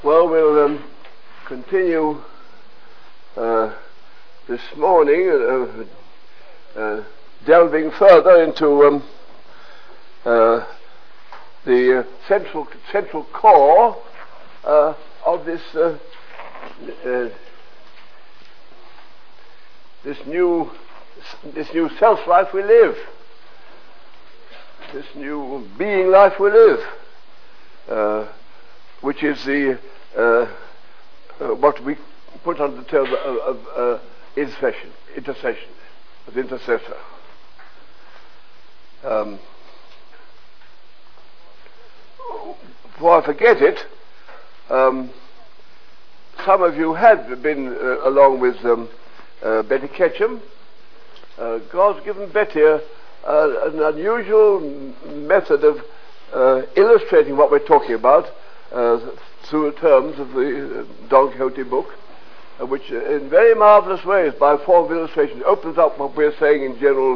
Well, we'll continue this morning delving further into the central core of this new self-life we live, this new being life we live, which is the what we put under the term of intercession, of intercessor. Before I forget it, some of you had been along with Betty Ketchum. God's given Betty an unusual method of illustrating what we're talking about through the terms of the Don Quixote book, which in very marvelous ways, by form of illustration, opens up what we're saying in general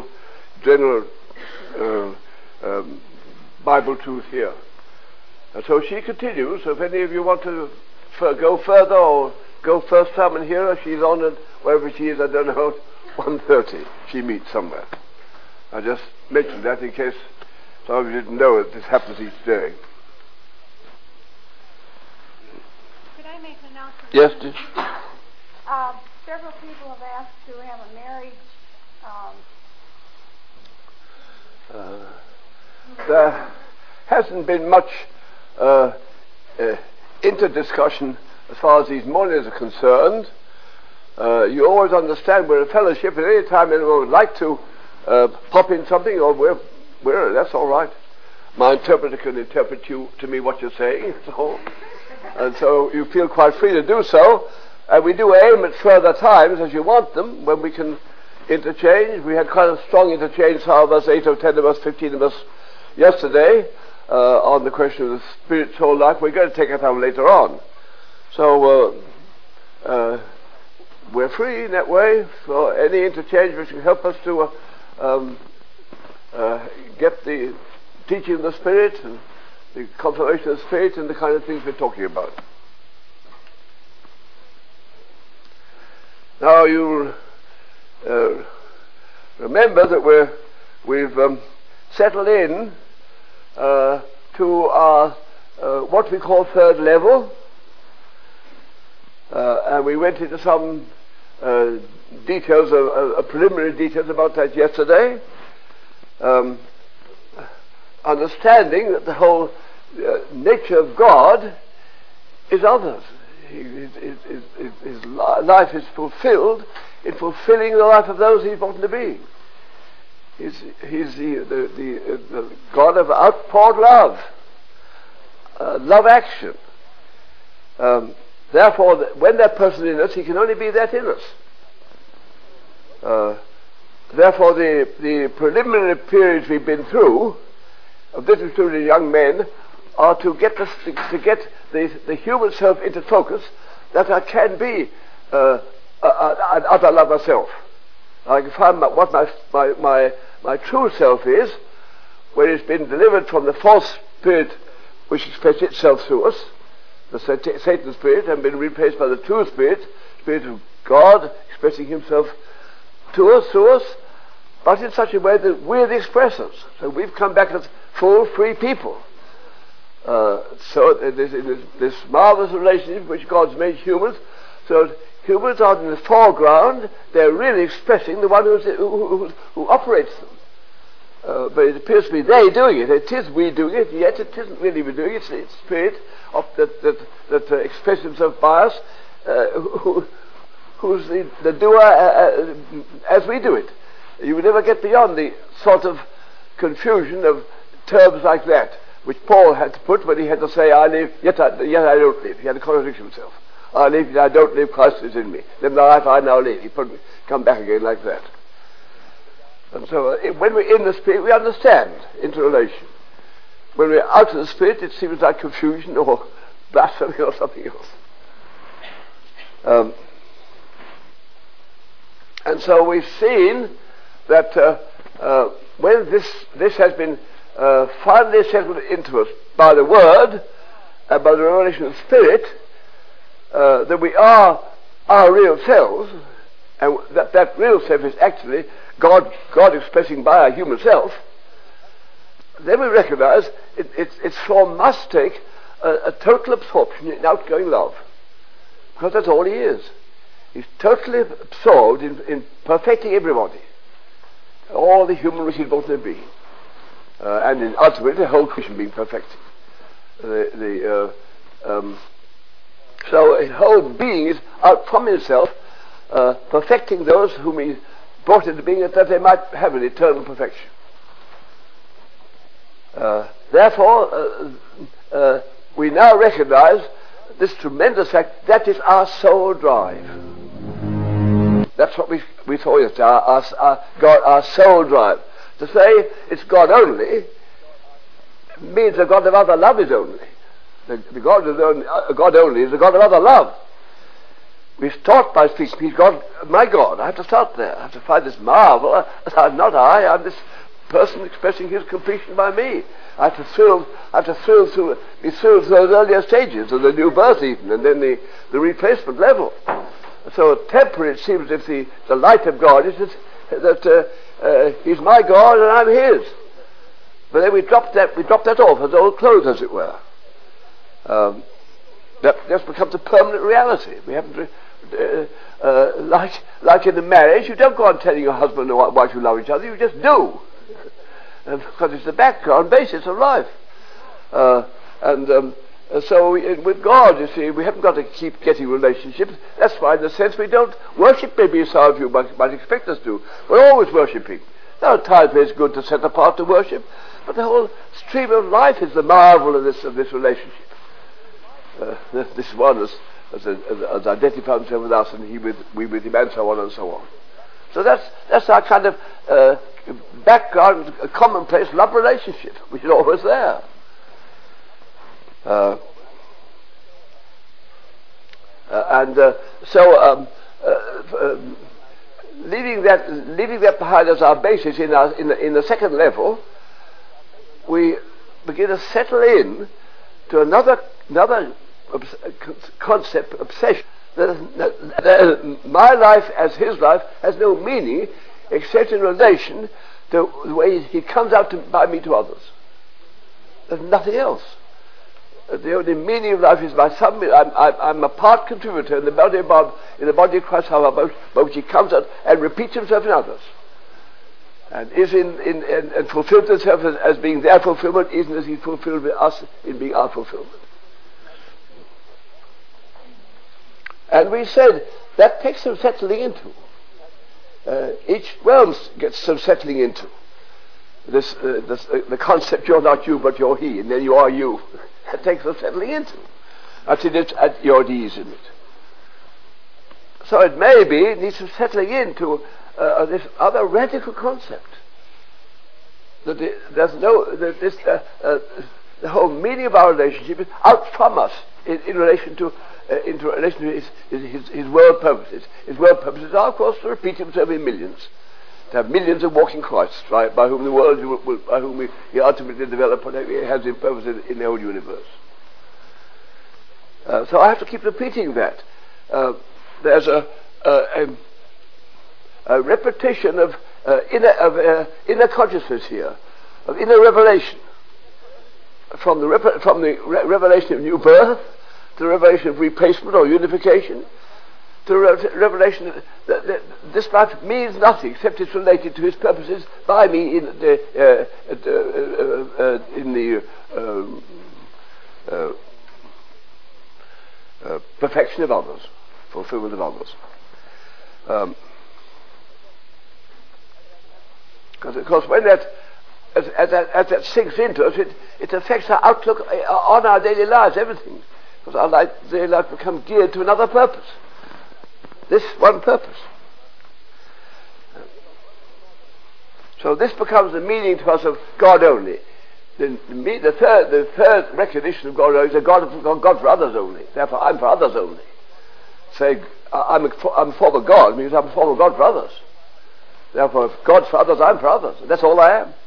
Bible truth here. And so she continues. So if any of you want to go further or go first time and hear her, she's on at wherever she is, I don't know, 1:30. She meets somewhere. I just mentioned that in case some of you didn't know that this happens each day. Could I make an announcement? Yes, dear. Several people have asked to have a marriage. There hasn't been much interdiscussion as far as these mornings are concerned. You always understand we're a fellowship, and any time anyone would like to pop in something, or we're that's all right. My interpreter can interpret to me what you're saying, and so you feel quite free to do so. And we do aim at further times as you want them, when we can interchange. We had quite a strong interchange, some of us, 8 or 10 of us, 15 of us, yesterday, on the question of the spirit soul life. We're going to take it up later on. So we're free in that way for any interchange which can help us to get the teaching of the Spirit and the confirmation of the Spirit and the kind of things we're talking about. Now you remember that we've settled in to our what we call third level, and we went into some details, preliminary details about that yesterday, understanding that the whole nature of God is others. His life is fulfilled in fulfilling the life of those he's brought into being. He's the God of outpoured love, love action. Therefore, when that person is in us, he can only be that in us. Therefore, the preliminary periods we've been through of this student young men are to get the human self into focus, that I can be an utter love myself. I can find what my true self is, when it's been delivered from the false spirit which expresses itself through us, the Satan spirit, and been replaced by the true spirit of God expressing himself to us, through us, but in such a way that we're the expressors. So we've come back as full, free people. So this marvelous relationship which God's made humans, so humans are in the foreground. They're really expressing the one who operates them. But it appears to be they doing it. It is we doing it, yet it isn't really we doing it. It's the Spirit that expresses himself by us, who's the doer as we do it. You would never get beyond the sort of confusion of terms like that, which Paul had to put when he had to say, I live, yet I don't live. He had to contradict himself. I live, yet I don't live, Christ is in me. Then the life I now live. He come back again like that. And so when we're in the Spirit, we understand interrelation. When we're out of the Spirit, it seems like confusion or blasphemy or something else. And so we've seen that when this has been finally settled into us by the Word and by the revelation of the Spirit, that we are our real selves, and that real self is actually God expressing by our human self, then we recognize its form must take a total absorption in outgoing love, because that's all he is. He's totally absorbed in perfecting everybody, all the human race both in being, and in ultimately the whole creation being perfected. So his whole being is out from himself, perfecting those whom he brought into being, that they might have an eternal perfection. Therefore, we now recognize this tremendous fact that is our sole drive. That's what we saw yesterday, our sole drive. To say it's God only means the God of other love is only. The God only is the God of other love. We start by speaking, he's God, my God. I have to start there. I have to find this marvel. I'm not I, I'm this person expressing his completion by me. I have to be thrilled through those earlier stages of the new birth even, and then the replacement level. So temporary it seems as if the light of God is that he's my God and I'm his. But then we drop that off as old clothes, as it were. That just becomes a permanent reality. We haven't like in a marriage, you don't go on telling your husband or wife you love each other, you just do. Because it's the background basis of life. So with God, you see, we haven't got to keep getting relationships. That's why, in a sense, we don't worship maybe as some of you might expect us to. We're always worshipping. There are times where it's good to set apart to worship, but the whole stream of life is the marvel of this relationship. This one has identified himself with us, and we with him, and so on and so on. So that's our kind of background, commonplace love relationship, which is always there. Leaving that behind as our basis in the second level, we begin to settle in to another concept, obsession. That my life as his life has no meaning except in relation to the way he comes out by me to others. There's nothing else. The only meaning of life is I'm a part contributor in the body of Christ, by which he comes out and repeats himself in others, and is and fulfills himself as being their fulfillment, even as he fulfilled with us in being our fulfillment. And we said that takes some settling into. Each realm gets some settling into. The concept, you're not you, but you're he, and then you are you. That takes some settling into. That's it, at your ease in it. So it needs some settling into this other radical concept. That the whole meaning of our relationship is out from us in relation to his world purposes. His world purposes are, of course, to repeat himself in millions. To have millions of walking Christs, right, by whom the world by whom he ultimately develop whatever he has in purpose in the whole universe. So I have to keep repeating that. There's a repetition of inner consciousness here, of inner revelation, from the revelation of new birth to the revelation of replacement or unification, to the revelation that this life means nothing except it's related to his purposes by me in the perfection of others, fulfillment of others. Because of course, when as that sinks into us, it affects our outlook on our daily lives, everything. Because our daily life becomes geared to another purpose. This one purpose. So this becomes the meaning to us of God only. The third recognition of God only is a God for others only. Therefore, I'm for others only. Say, I'm a form of God means I'm a form of God for others. Therefore, if God's for others, I'm for others. That's all I am.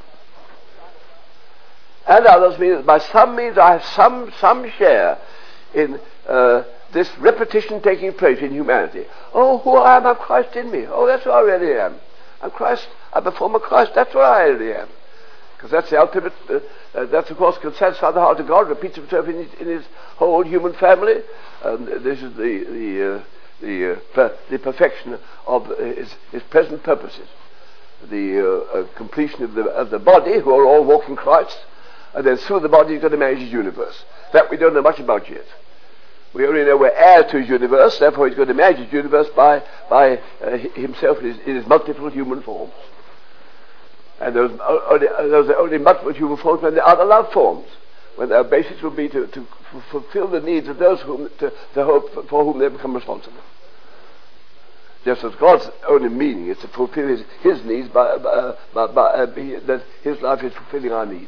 And others means, by some means, I have some share in this repetition taking place in humanity. Oh, who I am, I'm Christ in me. Oh, that's what I really am. I'm Christ, I'm a form of Christ, that's what I really am. Because that's the ultimate, that of course can satisfy the heart of God, repeats himself in his whole human family. This is the perfection of his present purposes. The completion of the body, who are all walking Christ, and then through the body he's going to manage his universe. That we don't know much about yet. We only know we're heirs to his universe, therefore he's going to manage his universe by himself in his multiple human forms. And those are only multiple human forms when there are other love forms, when their basis will be to fulfill the needs of those for whom they become responsible. Just as God's only meaning is to fulfill his needs that his life is fulfilling our needs.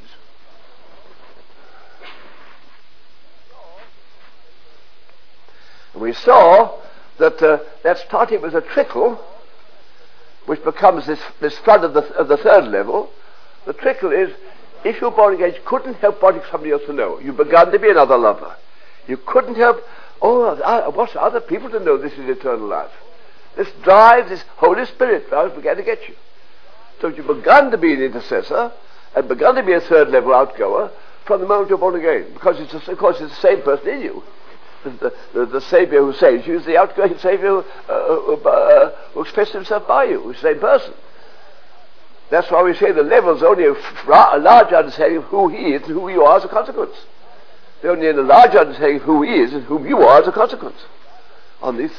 And we saw that that started with a trickle, which becomes this flood of the third level. The trickle is, if you're born again, you couldn't help wanting somebody else to know. You began to be another lover. You couldn't help, I want other people to know this is eternal life. This drive, this Holy Spirit drive began to get you. So you began to be an intercessor and began to be a third level outgoer from the moment you're born again, because it's the same person in you. The Saviour who saves you is the outgoing Saviour who expresses himself by you, who's the same person. That's why we say the level's only a large understanding of who he is and who you are as a consequence. They're only in a large understanding of who he is and whom you are as a consequence on the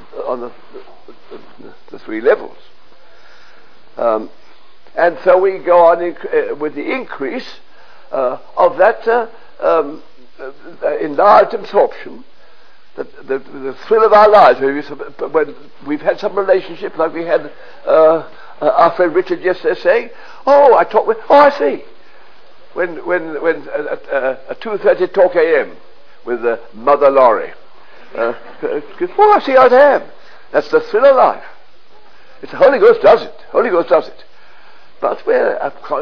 three levels. And so we go on with the increase of that enlarged absorption, the thrill of our lives. When we've had some relationship, like we had our friend Richard yesterday saying, I see. When at 2:30 talk a.m. with Mother Laurie. I see how I am. That's the thrill of life. It's the Holy Ghost does it. Holy Ghost does it. But we're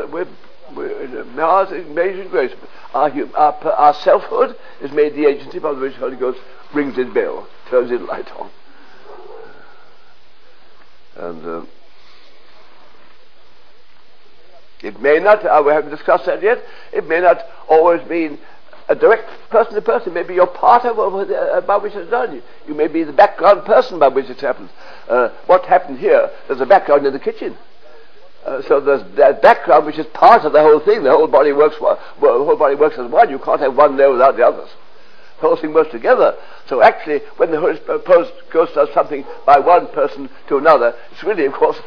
now in amazing grace. Our selfhood is made the agency by which the Holy Ghost rings his bell, turns his light on. And it may not, we haven't discussed that yet, it may not always mean a direct person to person. It may be your partner by which it's done. You may be the background person by which it happens. What happened here, there's a background in the kitchen. So there's that background which is part of the whole thing. The whole body works as one. You can't have one there without the others. The whole thing works together. So actually, when the Holy Ghost does something by one person to another, it's really, of course,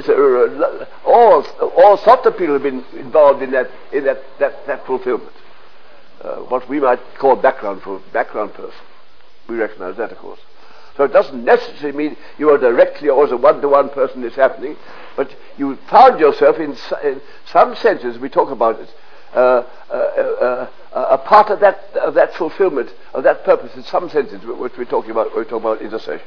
all sorts of people have been involved in that fulfillment. What we might call background person. We recognize that, of course. So it doesn't necessarily mean you are directly or as a one-to-one person is happening, but you found yourself in some senses, we talk about it, a part of that fulfillment, of that purpose in some senses, which we're talking about intercession.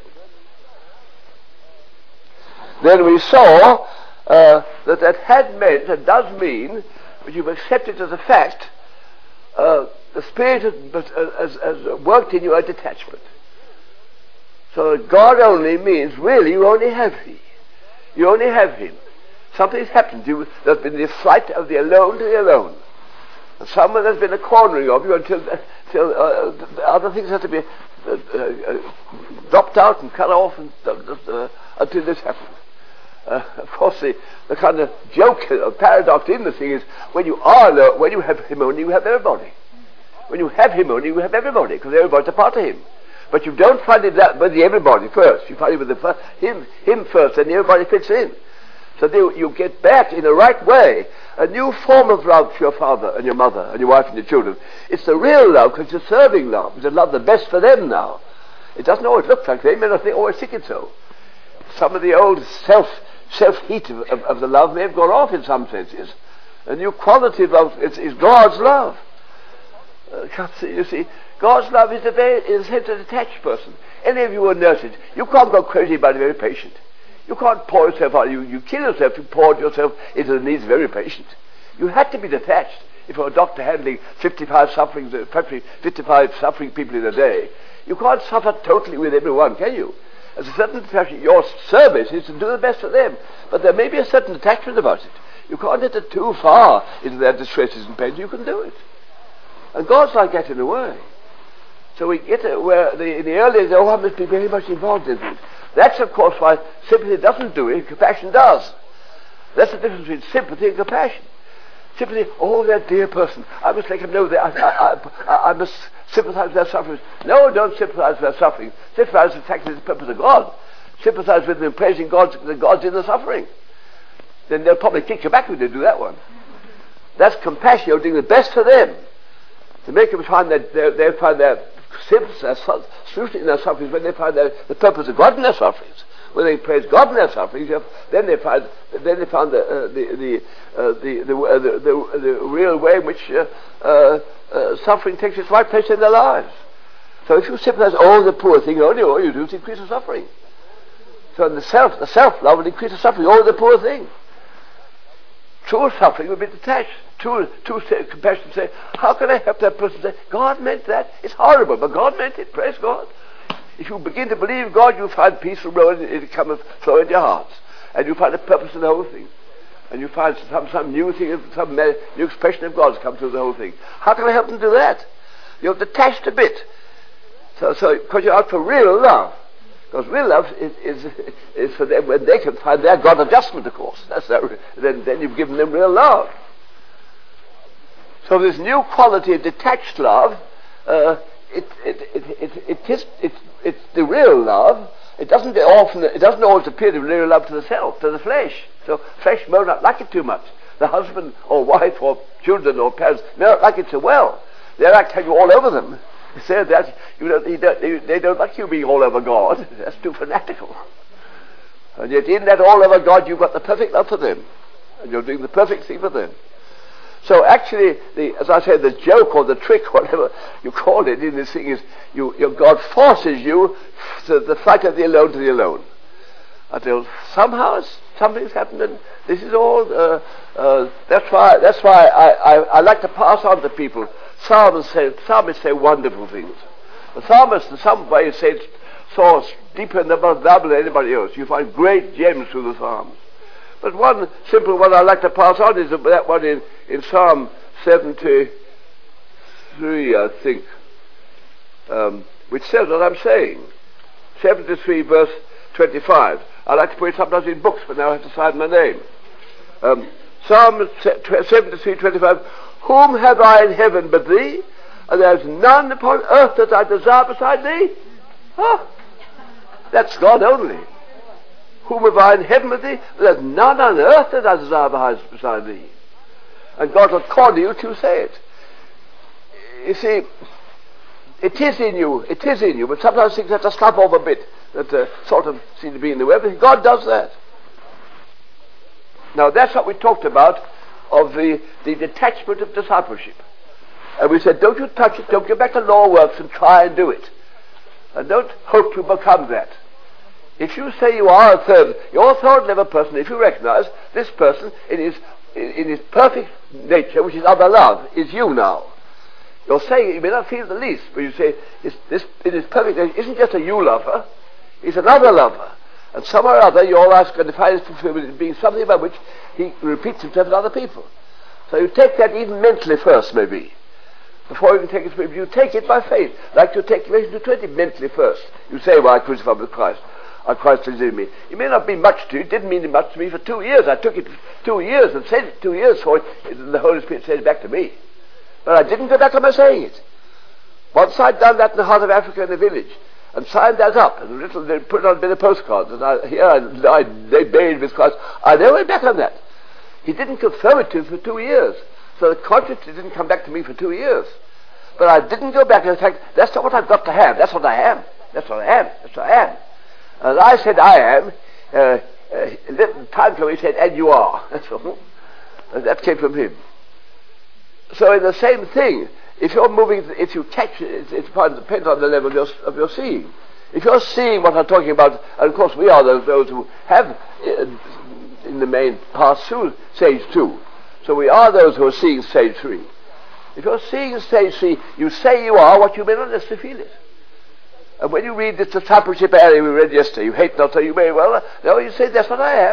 Then we saw that had meant, and does mean, but you've accepted as a fact, the Spirit has worked in you a detachment. So God only means, really, you only have He. You only have Him. Something's happened to you. There's been the flight of the alone to the alone. And somewhere there's been a cornering of you until other things have to be dropped out and cut off until this happens. Of course, the kind of joke or paradox in the thing is, when you have Him only, you have everybody. When you have Him only, you have everybody, because everybody's a part of Him. But you don't find it with the everybody first. You find it with Him first, and everybody fits in. So you get back in the right way a new form of love for your father and your mother and your wife and your children. It's the real love, because it's a serving love. It's a love the best for them now. It doesn't always look like they may not always think it so. Some of the old self-heat of the love may have gone off in some senses. A new quality of love is God's love. You see, God's love is a sense of detached person. Any of you who are nurses, you can't go crazy about a very patient. You can't pour yourself out. You kill yourself. You pour yourself into the needs of every patient. You had to be detached. if you're a doctor handling 55 suffering people in a day, you can't suffer totally with everyone, can you? There's a certain attachment. Your service is to do the best for them, but there may be a certain attachment about it. You can't enter too far into their distresses and pains. You can do it. And God's like that in a way. So we get where in the early days, I must be very much involved in things. That's, of course, why sympathy doesn't do it, compassion does. That's the difference between sympathy and compassion. Sympathy, oh, that dear person, I must let him know that I must sympathize with their sufferings. No, don't sympathize with their suffering. Sympathize with the fact that it's the purpose of God. Sympathize with them praising God, that God's in the suffering. Then they'll probably kick you back when they do that one. That's compassion. You're doing the best for them. To make them find that they find their solution in their sufferings when they find the purpose of God in their sufferings. When they praise God in their sufferings, then they found the real way in which suffering takes its right place in their lives. So if you sympathize, oh, the poor thing, only all you do is increase the suffering. So in the self-love will increase the suffering, oh, the poor thing. True suffering will be detached. True compassion say, how can I help that person? Say, God meant that. It's horrible, but God meant it. Praise God. If you begin to believe God, you find peace and flow in your hearts. And you find a purpose in the whole thing. And you find some new thing, some new expression of God's come through the whole thing. How can I help them do that? You're detached a bit. So because you're out for real love. Because real love is for them when they can find their God adjustment, of course. Then you've given them real love. So this new quality of detached love, it's the real love. It doesn't always appear to be real love to the self, to the flesh. So flesh may not like it too much. The husband or wife or children or parents may not like it so well. They like to have you all over them. They say that they don't like you being all over God. That's too fanatical. And yet in that all over God, you've got the perfect love for them, and you're doing the perfect thing for them. So actually, as I say, the joke or the trick, whatever you call it in this thing is, God forces you to the flight of the alone to the alone. Until somehow something's happened, and this is all. That's why I like to pass on to people. Psalmists say wonderful things. The psalmist, in some ways, saw deeper in the Bible than anybody else. You find great gems through the Psalms. But one simple one I like to pass on is that one in Psalm 73, I think, which says what I'm saying. 73 verse 25. I like to put it sometimes in books, but now I have to sign my name. Psalm 73, 25. Whom have I in heaven but thee? And there is none upon earth that I desire beside thee. That's God only. Whom have I in heaven with thee? There's none on earth that I desire beside thee. And God will call you to say it. You see, it is in you, but sometimes things have to slap over a bit that sort of seem to be in the way. But God does that. Now that's what we talked about of the detachment of discipleship. And we said, don't you touch it, don't get back to law works and try and do it. And don't hope to become that. If you say you are you're a third level person, if you recognize this person in his perfect nature, which is other love, is you now. You're saying, you may not feel the least, but you say, in his perfect nature, isn't just a you lover, he's another lover. And somewhere or other, you're always going to find his fulfillment in being something by which he repeats himself in other people. So you take that even mentally first, maybe. Before you can take it spiritually, you take it by faith. Like you take Galatians 2:20 mentally first. You say, well, I crucified with Christ. Christ lives in me. It may not be much to you. It didn't mean much to me for 2 years. I took it 2 years and said it 2 years for it. And the Holy Spirit said it back to me. But I didn't go back on my saying it. Once I'd done that in the heart of Africa in a village, and signed that up, and they put it on a bit of postcards, and they buried with Christ. I never went back on that. He didn't confirm it to me for 2 years. So the conscience didn't come back to me for 2 years. But I didn't go back. In fact, that's not what I've got to have. That's what I am. That's what I am. That's what I am. As I said I am, the time came, he said, and you are. That's all. And that came from him. So in the same thing, if you're moving, if you catch it, it depends on the level of your seeing. If you're seeing what I'm talking about, and of course we are those who have, in the main, passed through stage 2. So we are those who are seeing stage 3. If you're seeing and saying, see, you say you are what you may not necessarily feel it. And when you read this discipleship area we read yesterday, you hate not, so you may well, no, you say, that's what I am.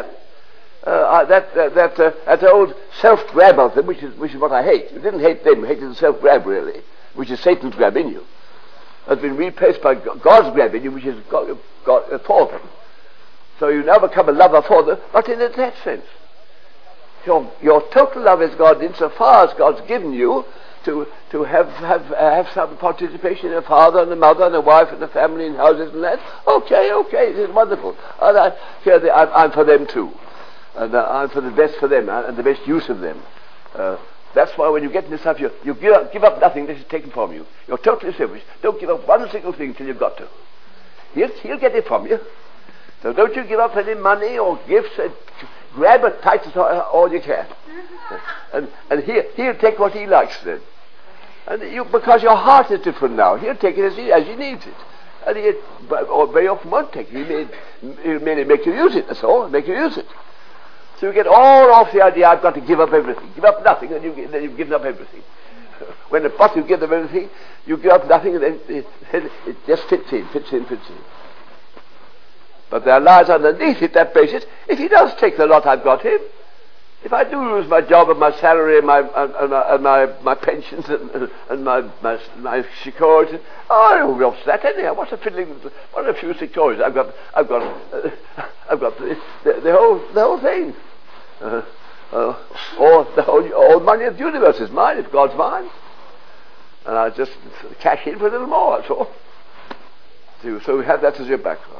That old self-grab of them, which is what I hate. You didn't hate them, you hated the self-grab really, which is Satan's grab in you. Has been replaced by God's grab in you, which is God for them. So you now become a lover for them, but in that sense. Your total love is God insofar as God's given you to have some participation in a father and a mother and a wife and a family and houses and that. Okay, it is wonderful. And I'm for them too. And I'm for the best for them and the best use of them. That's why when you get in this stuff, you give up nothing that is taken from you. You're totally selfish. Don't give up one single thing till you've got to. He'll get it from you. So don't you give up any money or gifts. Grab it tight as all you can. And he'll take what he likes then. And because your heart is different now, he'll take it as he needs it. And or very often won't take it. He'll merely make you use it, that's all, make you use it. So you get all off the idea, I've got to give up everything. Give up nothing, and then you've given up everything. When at bottom you give them everything, you give up nothing, and then it just fits in. But there lies underneath it that basis, if he does take the lot I've got him, if I do lose my job and my salary and my pensions and my security, I'll lost that anyhow. What a few securities. I've got the whole thing. Or the whole money of the universe is mine, if God's mine. And I just cash in for a little more, that's all. So we have that as your background.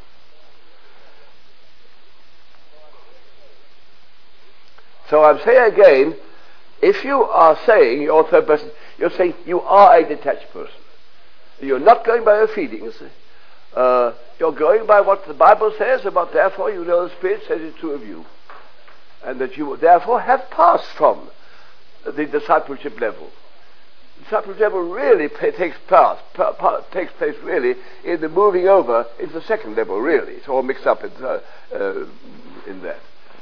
So I'm saying again, if you are saying you're third person, you're saying you are a detached person. You're not going by your feelings. You're going by what the Bible says about, therefore you know the Spirit says it's true of you. And that you therefore have passed from the discipleship level. Discipleship level really takes place really in the moving over into the second level really. It's all mixed up in that.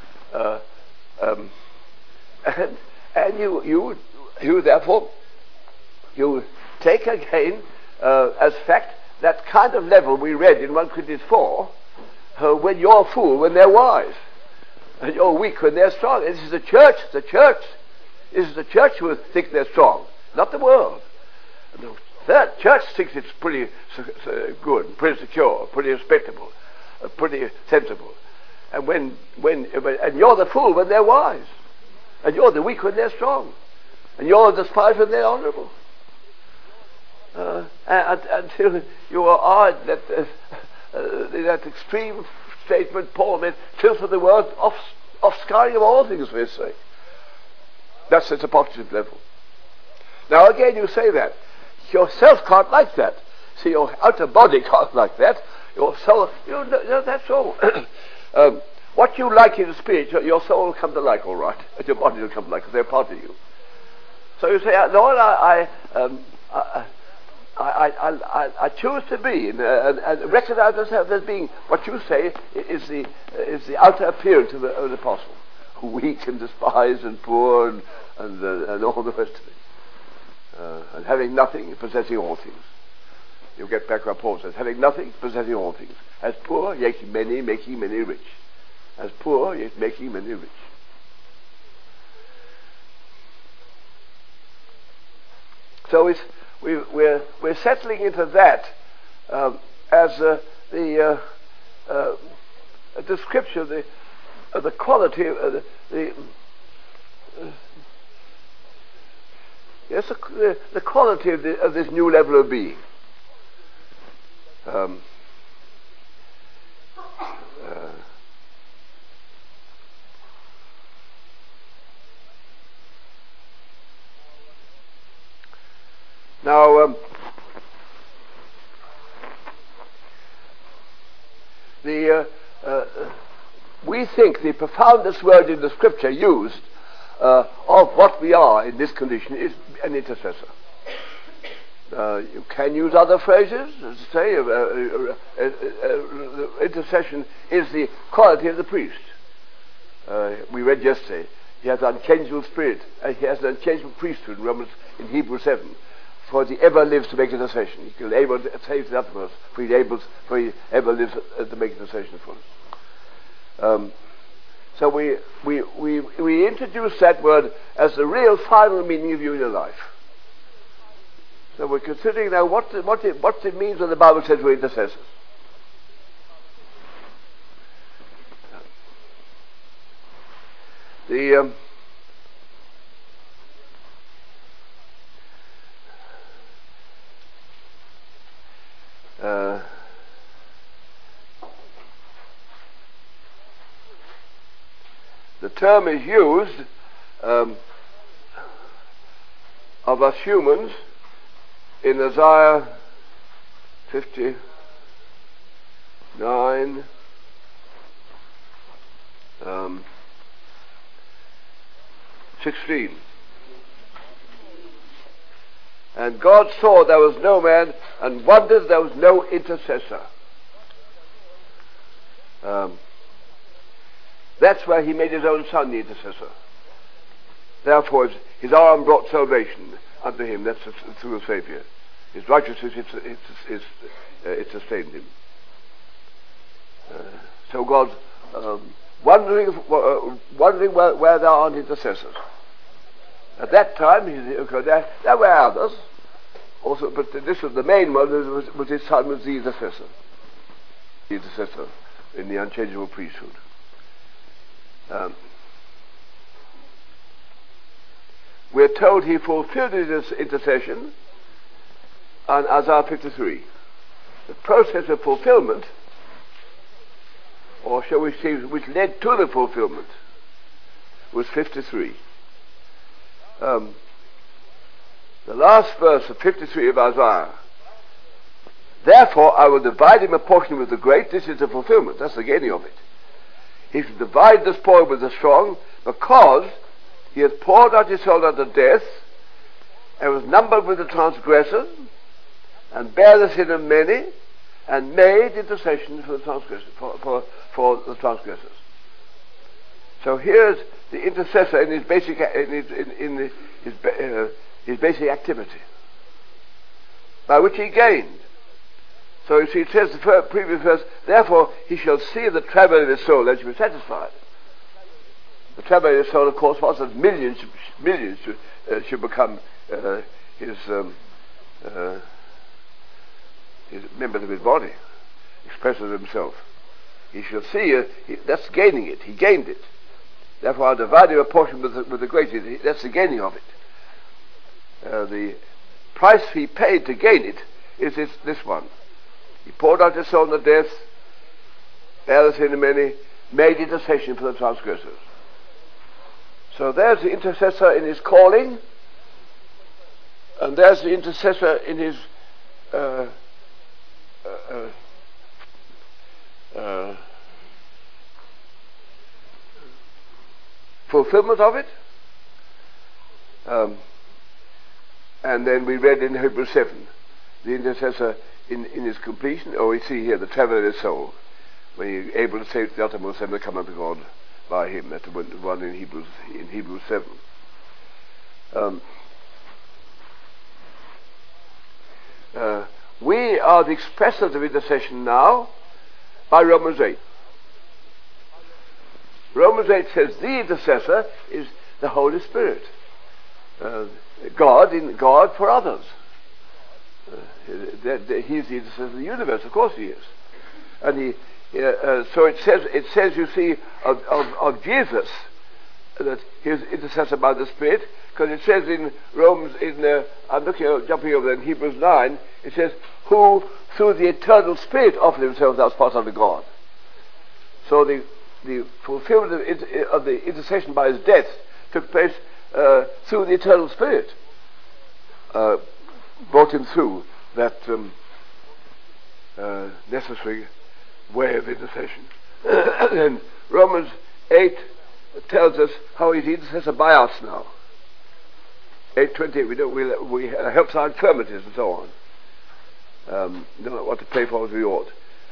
And you therefore you take again as fact that kind of level we read in 1 Corinthians 4, when you're a fool when they're wise, and you're weak when they're strong. This is the church. This is the church who think they're strong, not the world. The church thinks it's pretty good, pretty secure, pretty respectable, pretty sensible. And when you're the fool when they're wise, and you're the weak when they're strong, and you're the despised when they're honourable. Until you are that extreme statement Paul made, filth of the world, offscouring of all things for his sake. That's at a positive level. Now again you say that. Yourself can't like that. See, your outer body can't like that. Your soul, that's all. What you like in the spirit, your soul will come to like, all right, and your body will come to like, because they're part of you. So you say, Lord, I choose to be, and recognize myself as being what you say is the outer appearance of the apostle, weak and despised and poor and all the rest of it, and having nothing, possessing all things. You get back where Paul says, having nothing, possessing all things. As poor, yet many, making many rich. As poor, yet making many rich. So we're settling into that as the description of the quality of the quality of this new level of being. Now, we think the profoundest word in the Scripture used of what we are in this condition is an intercessor. You can use other phrases, as to say, intercession is the quality of the priest. We read yesterday, he has an unchangeable spirit, and he has an unchangeable priesthood in Romans in Hebrews 7. For he ever lives to make intercession. He can able to save the uttermost, for he ever lives to make intercession for us. So we introduce that word as the real final meaning of union life. So we're considering now what it means when the Bible says we're intercessors. The term is used of us humans in Isaiah 59, 16. And God saw there was no man, and wondered there was no intercessor. That's where he made his own son the intercessor. Therefore his arm brought salvation unto him. That's through the Saviour. His righteousness it sustained him. So God wondering where there aren't intercessors. At that time there were others also, but this was the main one. Was his son was the intercessor in the unchangeable priesthood. We're told he fulfilled his intercession on Isaiah 53. The process of fulfillment, or shall we say, which led to the fulfillment, was 53. The last verse of 53 of Isaiah. Therefore I will divide him a portion with the great. This is the fulfillment. That's the gaining of it. He shall divide the spoil with the strong, because he has poured out his soul unto death, and was numbered with the transgressors, and bare the sin of many, and made intercession for the transgressors. For the transgressors. So here's the intercessor in his basic his basic activity, by which he gained. So you see, it says the previous verse, therefore he shall see the travail of his soul, and shall be satisfied. The travail of his soul, of course, was that millions should become his members of his body, expresses himself. He shall see, that's gaining it. He gained it. Therefore I'll divide him a portion with the great. That's the gaining of it. The price he paid to gain it is this one. He poured out his soul unto death, bare the sin of many, made intercession for the transgressors. So there's the intercessor in his calling, and there's the intercessor in his fulfillment of it. And then we read in Hebrews 7, the intercessor in his completion, or we see here the travail of his soul, when he's able to save the uttermost and to come unto God by him. That's the one in Hebrews 7. We are the expressors of intercession now by Romans 8. Romans 8 says the intercessor is the Holy Spirit. God for others. He's the intercessor of the universe, of course he is. And so it says, you see, of Jesus, that he is intercessor by the Spirit, because it says in Romans, I'm jumping over there in Hebrews 9, it says, who through the eternal Spirit offered himself thus part unto God. So the fulfillment of the intercession by his death took place through the eternal Spirit, brought him through that necessary way of intercession. And Romans 8 tells us how he's intercessor by us now. 8:20, we helps our infirmities and so on. Don't know what to pray for as we ought.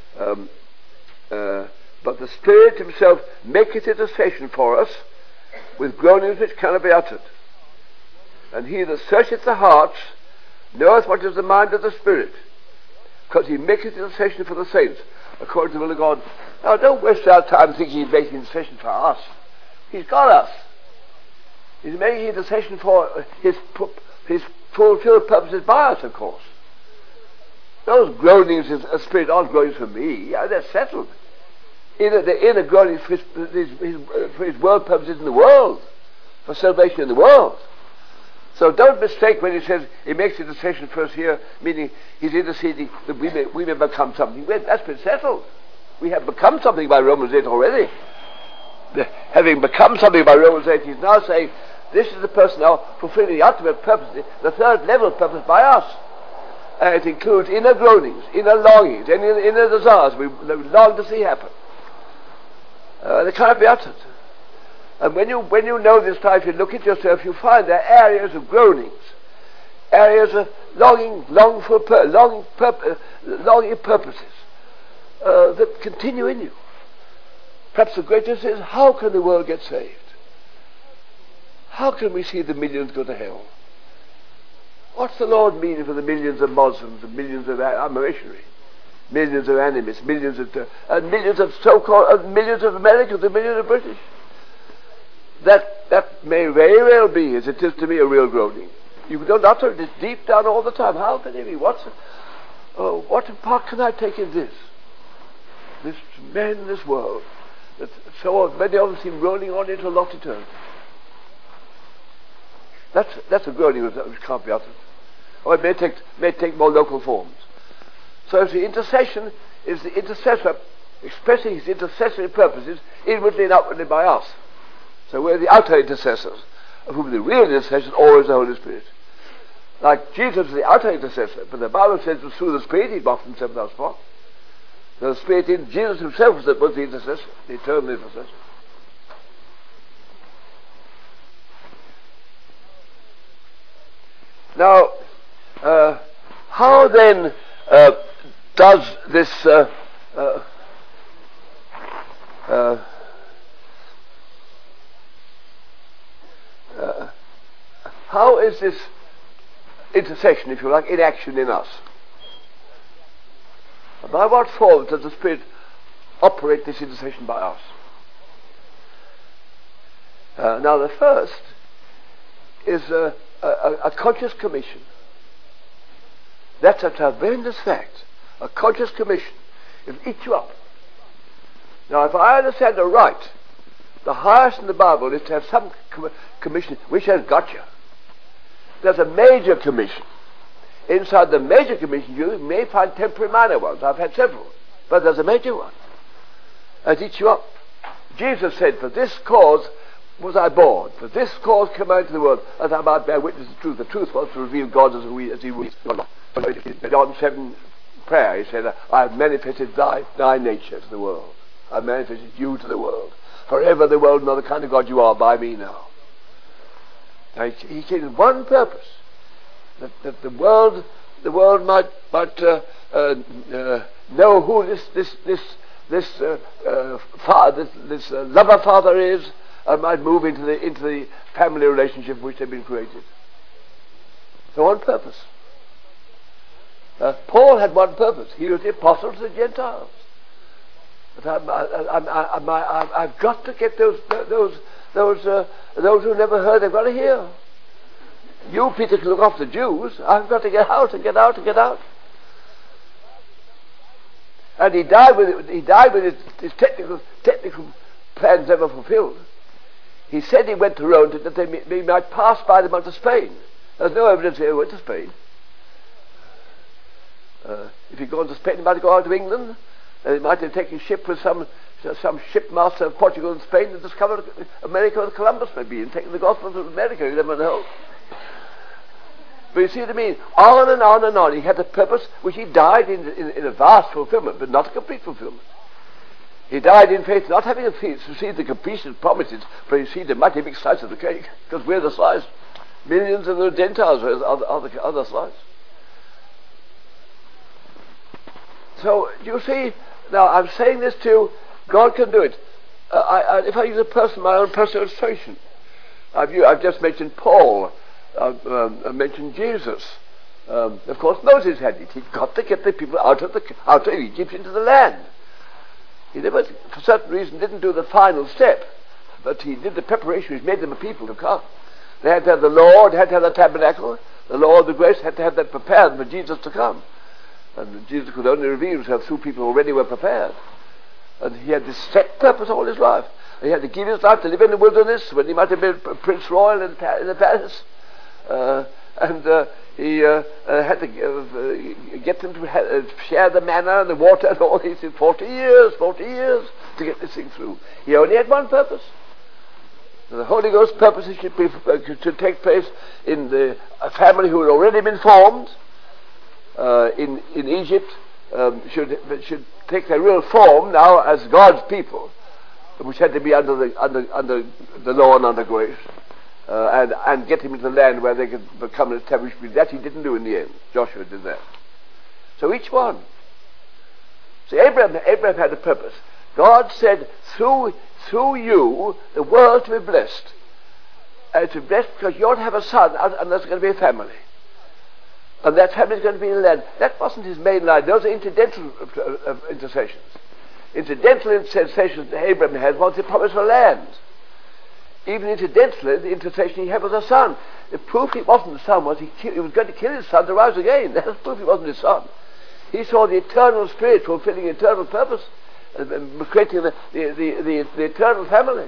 But the Spirit himself maketh intercession for us with groanings which cannot be uttered. And he that searcheth the hearts knoweth what is the mind of the Spirit, because he maketh intercession for the saints, according to the will of God. Now, don't waste our time thinking he's making intercession for us. He's got us. He's making intercession for his fulfilled purposes by us, of course. Those groanings in the Spirit aren't groanings for me. They're settled. The inner groanings for his world purposes in the world, for salvation in the world. So don't mistake when he says he makes intercession for us here, meaning he's interceding that we may become something. That's been settled. We have become something by Romans 8 already. Having become something by Romans 8, he's now saying this is the person now fulfilling the ultimate purpose, the third level purpose by us. It includes inner groanings, inner longings, and inner desires we long to see happen. They cannot be uttered. And when you know this type, you look at yourself, you find there are areas of groanings, areas of longing purposes that continue in you. Perhaps the greatest is, how can the world get saved? How can we see the millions go to hell? What's the Lord mean for the millions of Muslims, and millions of missionaries, millions of animists, millions of so-called millions of Americans, and millions of British? That may very well be, as it is to me, a real groaning. You don't utter it deep down all the time. How can it be? What part can I take in this? This man in this world, that so many of them seem rolling on into a lost eternity. That's a groaning which can't be uttered. Or it may take more local forms. So the intercession is the intercessor expressing his intercessory purposes inwardly and outwardly by us. So we're the outer intercessors, of whom the real intercessor is always the Holy Spirit. Like Jesus is the outer intercessor, but the Bible says it was through the Spirit he brought himself to our spot. So the Spirit in Jesus himself was the intercessor, the eternal intercessor. Now, how then does this how is this intercession, if you like, in action in us? By what form does the Spirit operate this intercession by us? Now, the first is a conscious commission. That's a tremendous fact. A conscious commission. It'll eat you up. Now, if I understand it right, the highest in the Bible is to have some commission which has got you. There's a major commission. Inside the major commission, you may find temporary minor ones. I've had several. But there's a major one. It eats you up. Jesus said, for this cause was I born. For this cause came I into the world, that I might bear witness to the truth. The truth was to reveal God as he was. John 7 prayer, he said, I have manifested thy nature to the world. I have manifested you to the world. Forever the world know the kind of God you are by me now. Now he came with one purpose, that the world might know who this lover father is, and might move into the family relationship in which they've been created. So one purpose. Paul had one purpose. He was the apostle to the Gentiles. But I've got to get those who never heard. They've got to hear. You, Peter, can look after the Jews. I've got to get out and get out and get out. And he died with his technical plans never fulfilled. He said he went to Rome that they might pass by them unto Spain. There's no evidence he went to Spain. If he'd gone to Spain, he might have gone out to England, and he might have taken ship with some shipmaster of Portugal and Spain and discovered America with Columbus, maybe, and taken the gospel to America. You never know. But you see what I mean? On and on and on. He had a purpose which he died in a vast fulfillment, but not a complete fulfillment. He died in faith, not having received the completion promises, but he received a mighty big slice of the cake, because we're the slice. Millions of the Gentiles are the other slice. So, you see, now I'm saying this to you, God can do it. If I use my own personal illustration, I've just mentioned Paul mentioned Jesus. Of course, Moses had it. He'd got to get the people out of Egypt into the land. He never, for certain reason, didn't do the final step, but he did the preparation which made them a people to come. They had to have the law, had to have the tabernacle. The law of the grace had to have that prepared for Jesus to come. And Jesus could only reveal himself through people who already were prepared. And he had this set purpose all his life. And he had to give his life to live in the wilderness when he might have been Prince Royal in the palace. He had to get them to share the manna and the water and all. He said 40 years to get this thing through. He only had one purpose. The Holy Ghost purpose should take place in a family who had already been formed in Egypt. Should take their real form now as God's people, which had to be under the law and under grace, and get him into the land where they could become an established people. That he didn't do in the end. Joshua did that. So each one. See, Abraham had a purpose. God said, through you, the world to be blessed. To be blessed because you ought to have a son, and there's going to be a family. And that family is going to be in the land. That wasn't his main line. Those are incidental intercessions. Incidental intercessions that Abraham had was the promise of land. Even incidentally, the intercession he had was a son. The proof he wasn't the son was he was going to kill his son to rise again. That's proof he wasn't his son. He saw the eternal spirit fulfilling eternal purpose, and creating the eternal family.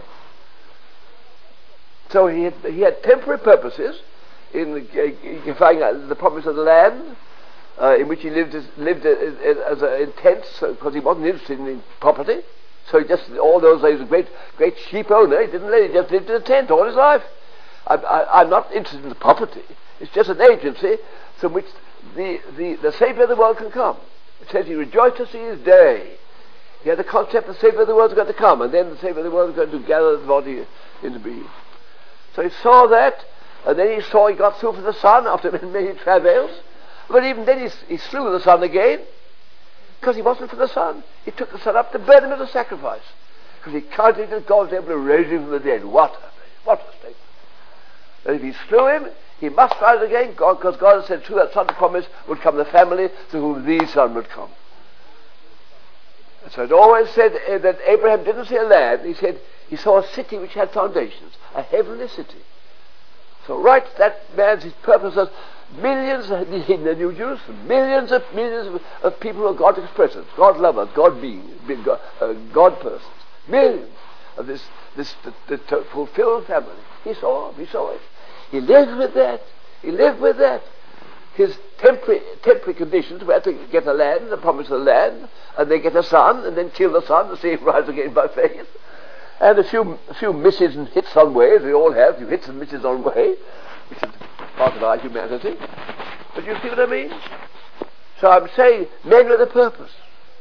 So he had temporary purposes in finding the promise of the land, in which he lived as in tents, because he wasn't interested in property. So he just, all those days, a great sheep owner, he just lived in a tent all his life. I'm not interested in the property. It's just an agency from which the Saviour of the world can come. It says he rejoiced to see his day. He had the concept the Saviour of the world is going to come, and then the Saviour of the world is going to gather the body into being. So he saw that, and then he got through for the son after many travails. But even then he slew the son again, because he wasn't for the son. He took the son up to burn him as a sacrifice, because he counted that God was able to raise him from the dead. What a statement. And if he slew him, he must rise again, because God had said through that son of promise would come the family to whom the son would come. And so it always said that Abraham didn't see a land. He said he saw a city which had foundations, a heavenly city. So right, that man's his purpose was millions in the New Jerusalem, millions of people who are God expressors, God lovers, God beings, God persons, millions of this fulfilled family. He saw it. He lived with that. His temporary conditions were to get a land, the promise of the land, and then get a son, and then kill the son, and see him rise again by faith. And a few misses and hits on way, as we all have, a few hits and misses on way, which is part of our humanity. But you see what I mean? So I'm saying, men with a purpose.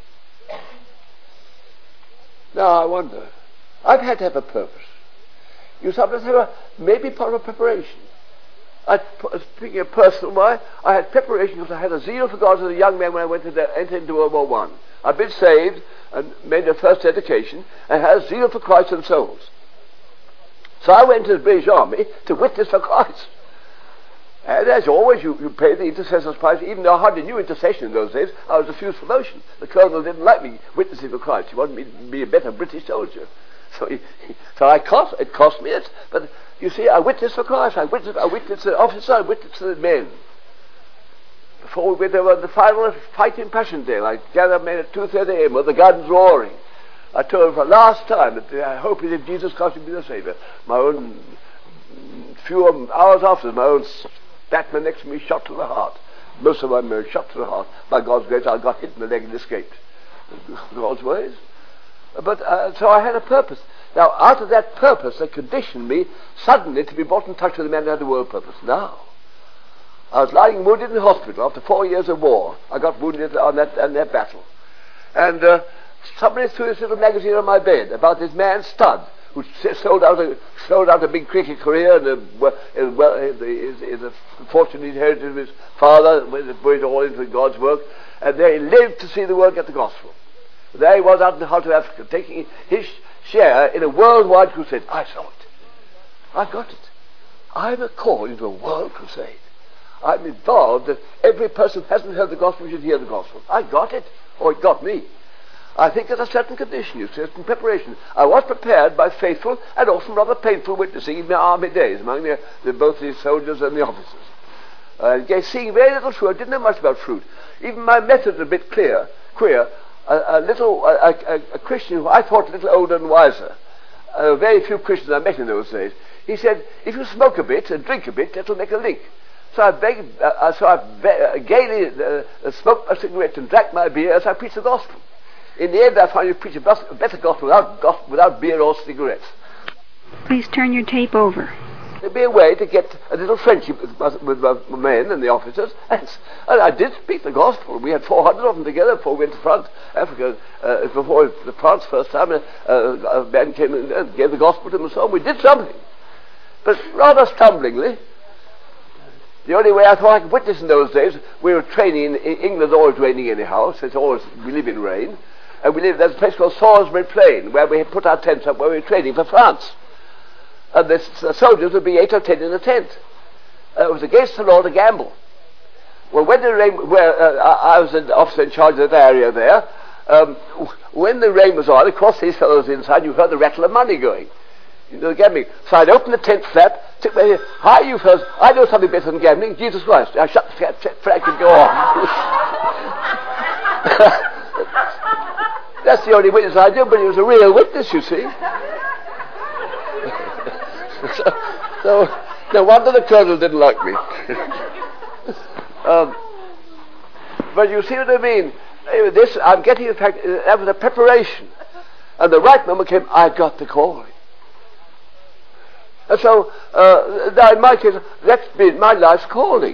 Now I wonder, I've had to have a purpose. You sometimes have maybe part of a preparation. Speaking of personal why, I had preparation because I had a zeal for God as a young man when I entered into World War I. I'd been saved and made a first dedication and had a zeal for Christ and souls. So I went to the British Army to witness for Christ. And as always, you pay the intercessor's price. Even though I hardly knew intercession in those days, I was refused promotion. The colonel didn't like me witnessing for Christ. He wanted me to be a better British soldier. So it cost me it. But you see, I witnessed for Christ. I witnessed the officers. I witnessed the men. Before we went over the final fight in Passion Day, I gathered men at 2:30 a.m. with the guns roaring. I told them for the last time that I hope if Jesus Christ will be the Saviour. My own, few hours after, my own batman next to me shot to the heart. Most of my men shot to the heart. By God's grace, I got hit in the leg and escaped. God's ways. But so I had a purpose. Now, out of that purpose, they conditioned me suddenly to be brought in touch with the man who had the world purpose. Now, I was lying wounded in the hospital after 4 years of war. I got wounded on that battle. And somebody threw this little magazine on my bed about this man Studd, who sold out a big cricket career and the fortune he inherited from his father, and put it all into God's work. And there he lived to see the world get the gospel. There he was out in the heart of Africa, taking his share in a worldwide crusade. I saw it. I got it. I'm a call into a world crusade. I'm involved that every person who hasn't heard the gospel should hear the gospel. I got it, or it got me. I think there's a certain condition, a certain preparation. I was prepared by faithful and often rather painful witnessing in my army days among both the soldiers and the officers. Seeing very little fruit, I didn't know much about fruit. Even my methods were a bit queer. A Christian who I thought a little older and wiser, very few Christians I met in those days, he said, if you smoke a bit and drink a bit, that'll make a link. So I gaily smoked a cigarette and drank my beer as I preached the gospel. In the end, I found you preach a better gospel without beer or cigarettes. Please turn your tape over. There'd be a way to get a little friendship with my men and the officers. And I did speak the gospel. We had 400 of them together before we went to France, Africa. Before the France first time, a man came and gave the gospel to them and so on. We did something. But rather stumblingly. The only way I thought I could witness in those days, we were training in England, always raining anyhow, so it's always, we live in rain. And there's a place called Salisbury Plain, where we had put our tents up, where we were training for France. And the soldiers would be 8 or 10 in a tent. It was against the law to gamble. Well, when the rain, I was an officer in charge of that area there, when the rain was on, across these fellows inside, you heard the rattle of money going. You know, gambling. So I'd open the tent flap, took my head, hi you fellows, I know something better than gambling, Jesus Christ. I shut the flap and go on. That's the only witness I do, but he was a real witness, you see. so no wonder the colonel didn't like me. But you see what I mean? I'm getting the fact that was a preparation. And the right moment came, I got the calling. And so, now in my case, that's been my life's calling.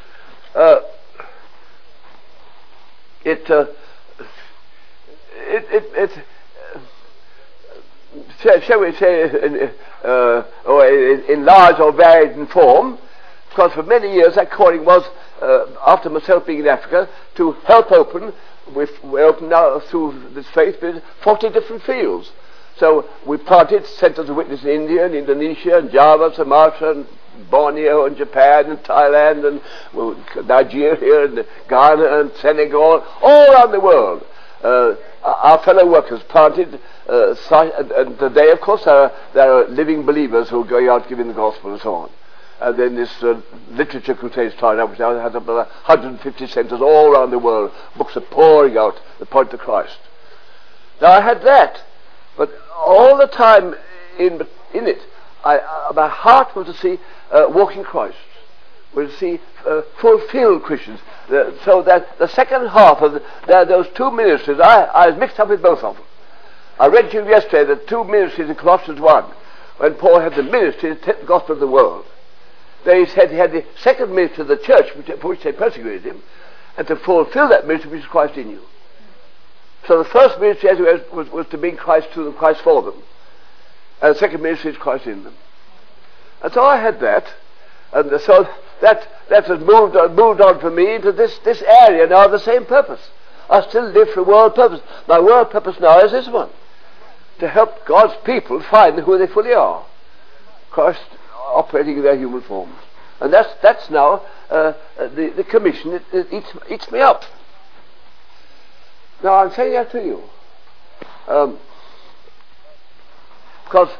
Shall we say, in large or varied in form, because for many years that calling was, after myself being in Africa, to help open, we're open now through this faith, 40 different fields. So we planted centers of witness in India and Indonesia and Java, Sumatra and Borneo and Japan and Thailand and Nigeria and Ghana and Senegal, all around the world. Our fellow workers planted, and today of course there are living believers who are going out giving the gospel and so on. And then this literature crusade started up, which now has about 150 centers all around the world. Books are pouring out the point to Christ. Now I had that. But all the time in it, my heart was to see walking Christ, was to see fulfilled Christians. So that the second half of those two ministries, I was mixed up with both of them. I read to you yesterday the two ministries in Colossians 1, when Paul had the ministry to take the gospel of the world. Then he said he had the second ministry of the church, for which they persecuted him, and to fulfill that ministry which is Christ in you. So the first ministry was to bring Christ to them, Christ for them. And the second ministry is Christ in them. And so I had that. And so that has moved on for me into this area now of the same purpose. I still live for a world purpose. My world purpose now is this one. To help God's people find who they fully are. Christ operating in their human forms. And that's now the commission that eats me up. Now I'm saying that to you because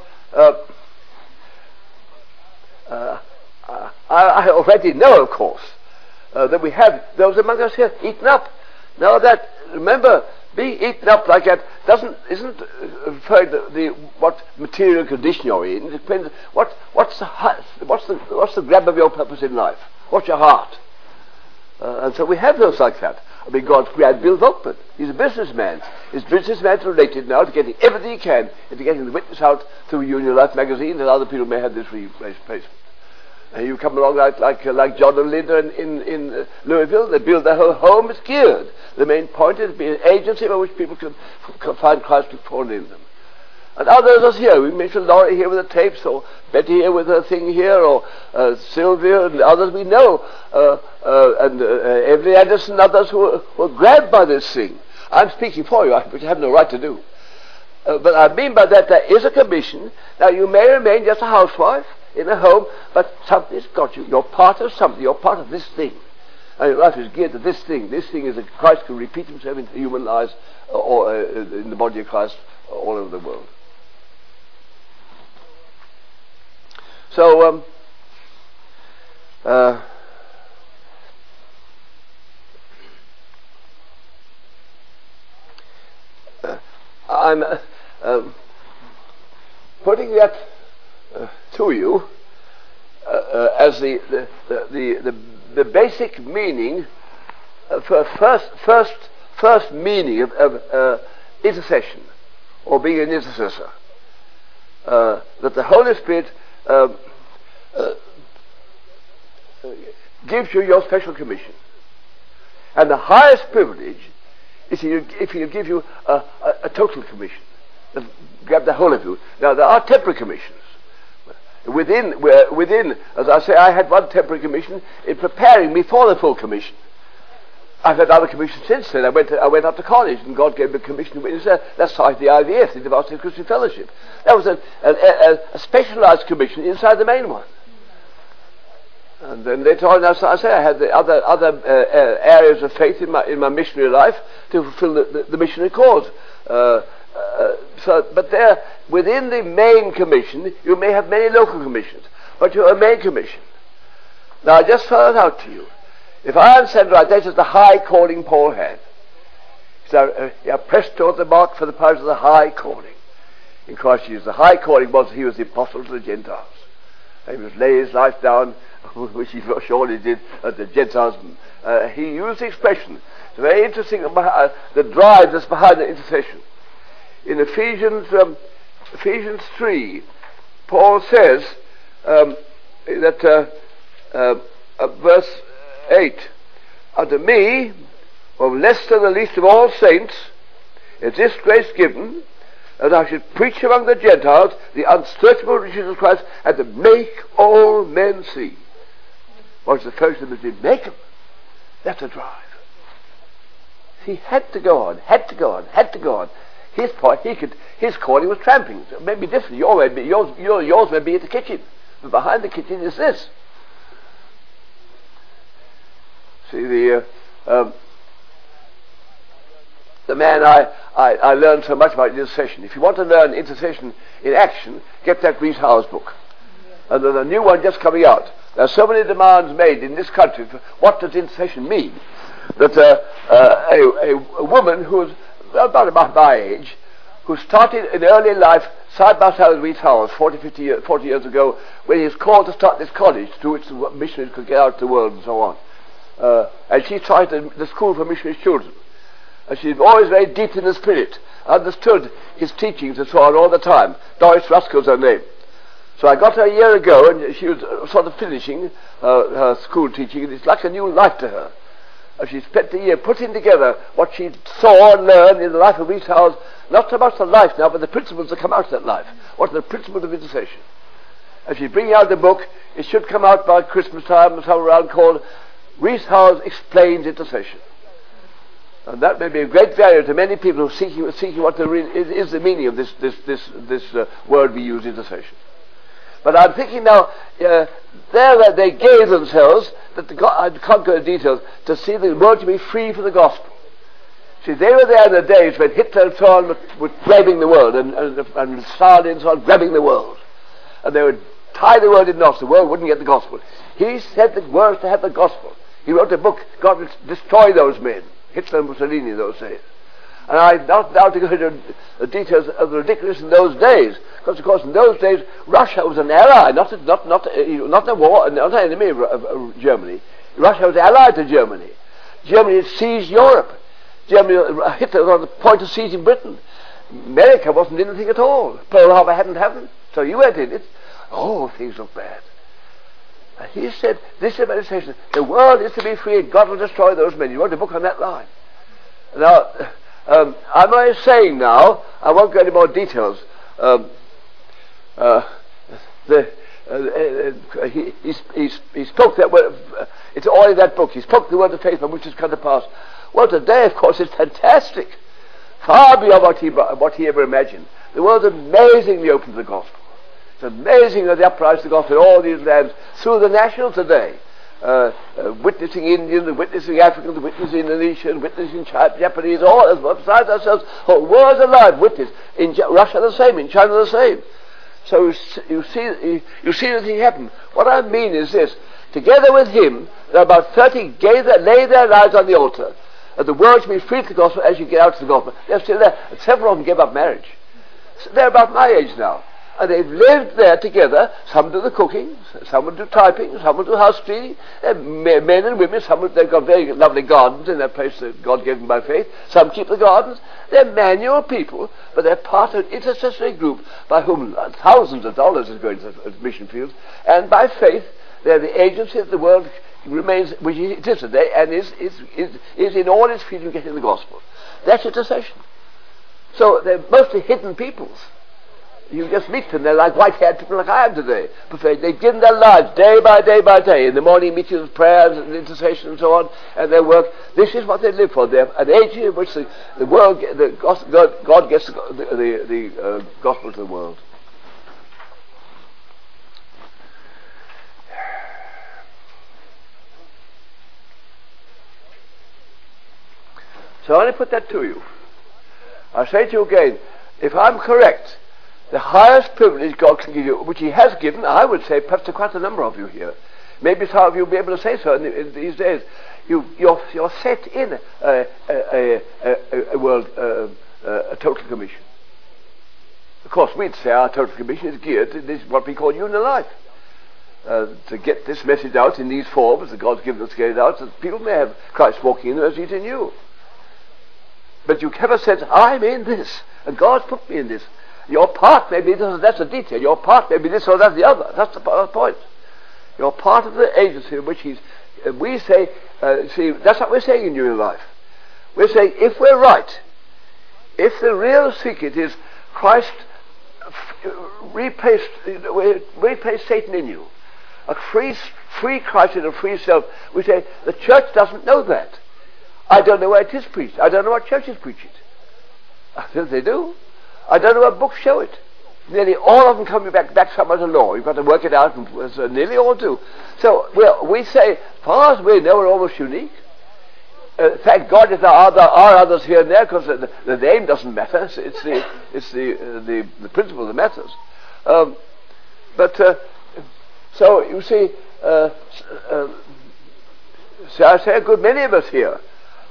I already know, of course, that we have those among us here eaten up. Now that, remember, being eaten up like that isn't referring to what material condition you're in. It depends. What's the grab of your purpose in life? What's your heart? And so we have those like that. I mean, God's great Bill Volkman. He's a businessman. His businessman's related now to getting everything he can into getting the witness out through Union Life magazine, and other people may have this replacement. And you come along like John and Linda in Louisville. They build their whole home. It's geared. The main point is to be an agency by which people can find Christ before in them. And others are here. We mentioned Laurie here with the tapes, or Betty here with her thing here, or Sylvia and others we know, and Evelyn Anderson and others who were grabbed by this thing. I'm speaking for you, which I have no right to do. But I mean by that there is a commission. Now you may remain just a housewife. in a home, but something's got you. You're part of something. You're part of this thing. And your life is geared to this thing. This thing is that Christ can repeat himself into human lives or in the body of Christ all over the world. So, I'm putting that to you as the basic meaning, first meaning of intercession, or being an intercessor. That the Holy Spirit gives you your special commission, and the highest privilege is if He'll give you a total commission, grab the whole of you. Now there are temporary commissions. Within, as I say, I had one temporary commission in preparing me for the full commission. I've had other commissions since then. I went up to college, and God gave me a commission to witness. That started the IVF, the Varsity Christian Fellowship. That was a specialized commission inside the main one. And then later on, as I say, I had the other areas of faith in my missionary life to fulfill the missionary cause. But there, within the main commission, you may have many local commissions, but you're a main commission. Now, I just spell it out to you. If I understand right, that is the high calling Paul had. So, you are pressed toward the mark for the prize of the high calling in Christ Jesus. The high calling was he was the apostle to the Gentiles. He was lay his life down, which he surely did at the Gentiles. He used the expression. It's very interesting, the drive that's behind the intercession. In Ephesians 3, Paul says that verse 8, unto me, or less than the least of all saints, is this grace given, that I should preach among the Gentiles the unsearchable riches of Christ, and to make all men see. What's the first thing that did? Make them. That's a drive. He had to go on, had to go on, had to go on. His point, his calling was tramping. So it may be different. Yours may be at the kitchen, but behind the kitchen is this. See, the man I learned so much about intercession. If you want to learn intercession in action, get that Rees Howells book. And there's a new one just coming out. There are so many demands made in this country for what does intercession mean, that a woman who's about my age, who started in early life side by side with Rees Howells 40 years ago, when he was called to start this college to which the missionaries could get out to the world and so on. And she started the school for missionaries' children. And she's always very deep in the spirit, understood his teachings and so on all the time. Doris Ruskell's her name. So I got her a year ago, and she was sort of finishing her school teaching, and it's like a new life to her. And she spent a year putting together what she saw and learned in the life of Rees Howells, not so much the life now, but the principles that come out of that life. What are the principles of intercession? And she's bringing out the book. It should come out by Christmas time, somewhere around, called Rees Howells Explains Intercession. And that may be a great value to many people who are seeking what is the meaning of this word we use, intercession. But I'm thinking now, there they gave themselves, I can't go into details, to see the world to be free for the gospel. See, they were there in the days when Hitler and so on were grabbing the world, and Stalin and so on grabbing the world. And they would tie the world in knots, the world wouldn't get the gospel. He said the world was to have the gospel. He wrote a book, God will destroy those men, Hitler and Mussolini in those days. And I'm not now to go into the details of the ridiculous in those days, because of course in those days Russia was an ally, not a war, not an enemy of Germany. Russia was allied to Germany. Germany had seized Europe. Hitler was on the point of seizing Britain. America wasn't in anything at all. Pearl Harbor hadn't happened, so you went in it. Oh, things look bad. And he said, this is a meditation. The world is to be free, and God will destroy those men. He wrote a book on that line. Now, I'm only saying now, I won't go into more details. He spoke that word, it's all in that book. He spoke the word of faith, which has come to pass. Well, today, of course, is fantastic. Far beyond what he ever imagined. The world's amazingly open to the gospel. It's amazing of the uprising of the gospel in all these lands through the national today. Witnessing Indians, witnessing Africans, witnessing Indonesian, witnessing Japanese, all besides ourselves, whole world's alive, witness. In Russia the same, in China the same. So you see the thing happen. What I mean is this: together with him, there are about 30 gays that lay their lives on the altar, and the world should be free to the gospel as you get out to the gospel. They're still there. And several of them gave up marriage. So they're about my age now. And they've lived there together. Some do the cooking, some will do typing, some will do house cleaning. Men and women, they've got very lovely gardens in that place that God gave them by faith. Some keep the gardens. They're manual people, but they're part of an intercessory group by whom thousands of dollars is going to mission fields. And by faith, they're the agency that the world remains, which it is today, and is in all its freedom getting the gospel. That's intercession. So they're mostly hidden peoples. You just meet them. They're like white-haired people like I am today. They've given their lives day by day by day. In the morning meetings, prayers and intercession and so on, and their work. This is what they live for. They're an agency in which the world, God gets the gospel to the world. So I only put that to you. I say to you again, if I'm correct, the highest privilege God can give you, which he has given, I would say, perhaps to quite a number of you here. Maybe some of you will be able to say so in these days. You're set in a world, a total commission. Of course, we'd say our total commission is geared to this, what we call union life. To get this message out in these forms that God's given us to get it out, so that people may have Christ walking in them as he's in you. But you never said, I'm in this, and God put me in this. Your part may be this, or that's a detail. Your part may be this, or that's the other. That's the point. You're part of the agency in which we say, see, that's what we're saying in union life. We're saying, if we're right, if the real secret is Christ replace Satan in you, a free Christ in a free self, we say, the church doesn't know that. I don't know where it is preached. I don't know what churches preach it. I think they do. I don't know what books show it. Nearly all of them come back somewhere to law. You've got to work it out, and nearly all do. So we say, as far as we know, we're almost unique. Thank God if there are others here and there, because the name doesn't matter. It's the principle that matters. So you see, so I say a good many of us here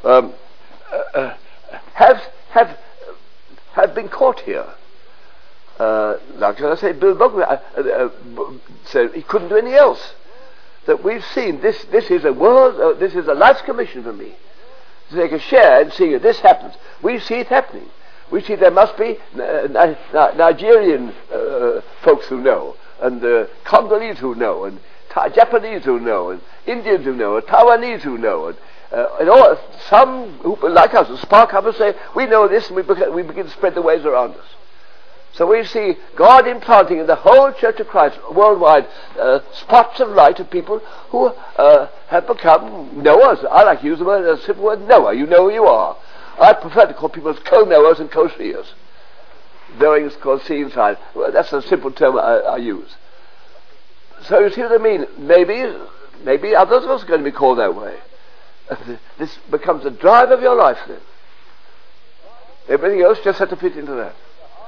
have been caught here. Like I say, Bill Bogman said he couldn't do anything else. That we've seen this is a world, this is a life's commission for me. To take a share in seeing that this happens. We see it happening. We see there must be Nigerian folks who know, and Congolese who know, and Japanese who know, and Indians who know, and Taiwanese who know, and all, some who, like us, spark up and say, we know this, and we begin to spread the waves around us. So we see God implanting in the whole Church of Christ worldwide spots of light of people who have become knowers. I like to use the word, a simple word, knower. You know who you are. I prefer to call people co-knowers and co-seers. Knowing is called seeing side. Well, that's a simple term I use. So you see what I mean? Maybe others are also going to be called that way. This becomes the drive of your life then. Everything else just has to fit into that.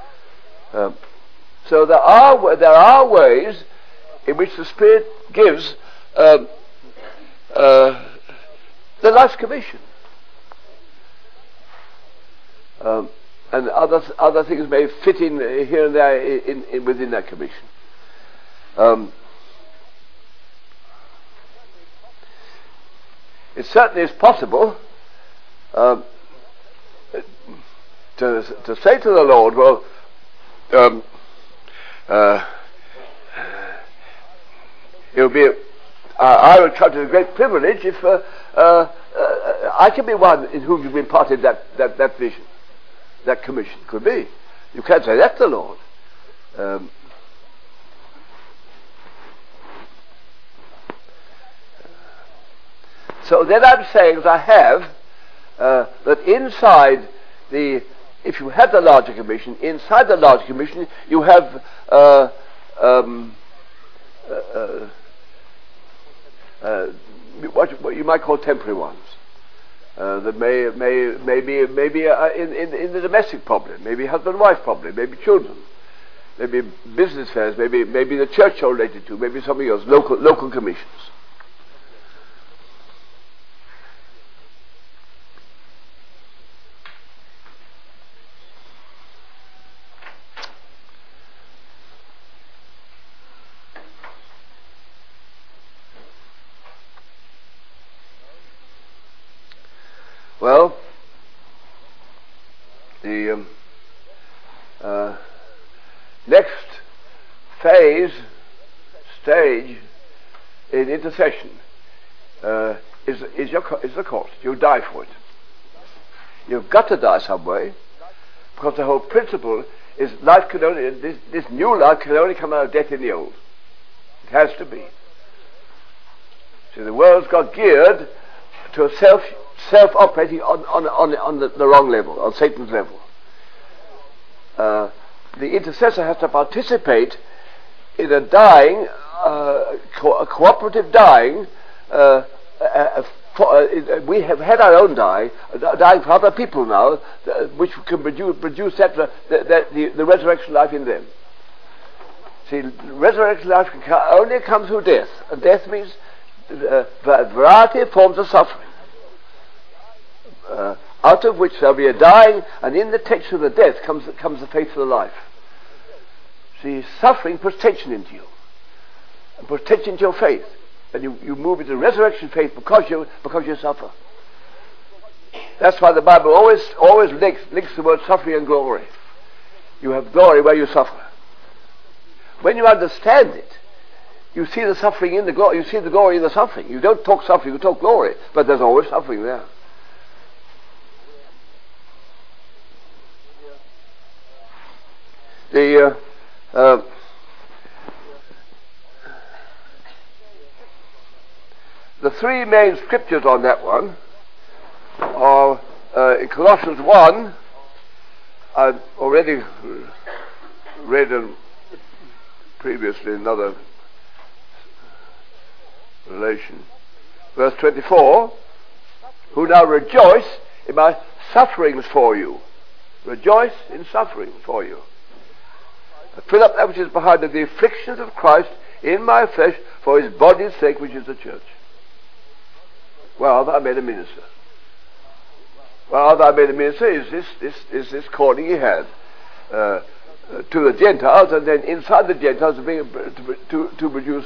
So there are ways in which the Spirit gives the life's commission, and other things may fit in here and there within that commission. It certainly is possible to say to the Lord, well, it would be. I would count it a great privilege if I can be one in whom you've imparted that vision, that commission. Could be. You can't say that to the Lord. So then I'm saying that I have that inside if you have the larger commission, inside the larger commission, you have what you might call temporary ones. That may be in the domestic problem, maybe husband-wife problem, maybe children, maybe business affairs, maybe the church you're related to, maybe something else, local commissions. Well, the next stage in intercession is the cost. You die for it. You've got to die some way, because the whole principle is life can only, this new life can only come out of death in the old. It has to be. So the world's got geared to a self-operating on the wrong level, on Satan's level. The intercessor has to participate in a dying, a cooperative dying. We have had our own dying for other people now, which can produce the resurrection life in them. See, resurrection life only comes through death, and death means a variety of forms of suffering. Out of which there'll be a dying, and in the tension of the death comes the faith of the life. See, suffering puts tension into you, and puts tension into your faith, and you move into resurrection faith because you suffer. That's why the Bible always links the word suffering and glory. You have glory where you suffer. When you understand it, you see the suffering in the glory. You see the glory in the suffering. You don't talk suffering, you talk glory, but there's always suffering there. The three main scriptures on that one are in Colossians 1. I've already read them previously in another relation. Verse 24, who now rejoice in my sufferings for you. Rejoice in suffering for you. Fill up that which is behind of the afflictions of Christ in my flesh for his body's sake, which is the church. Well, I made a minister. Well, I made a minister is this calling he had to the Gentiles, and then inside the Gentiles to produce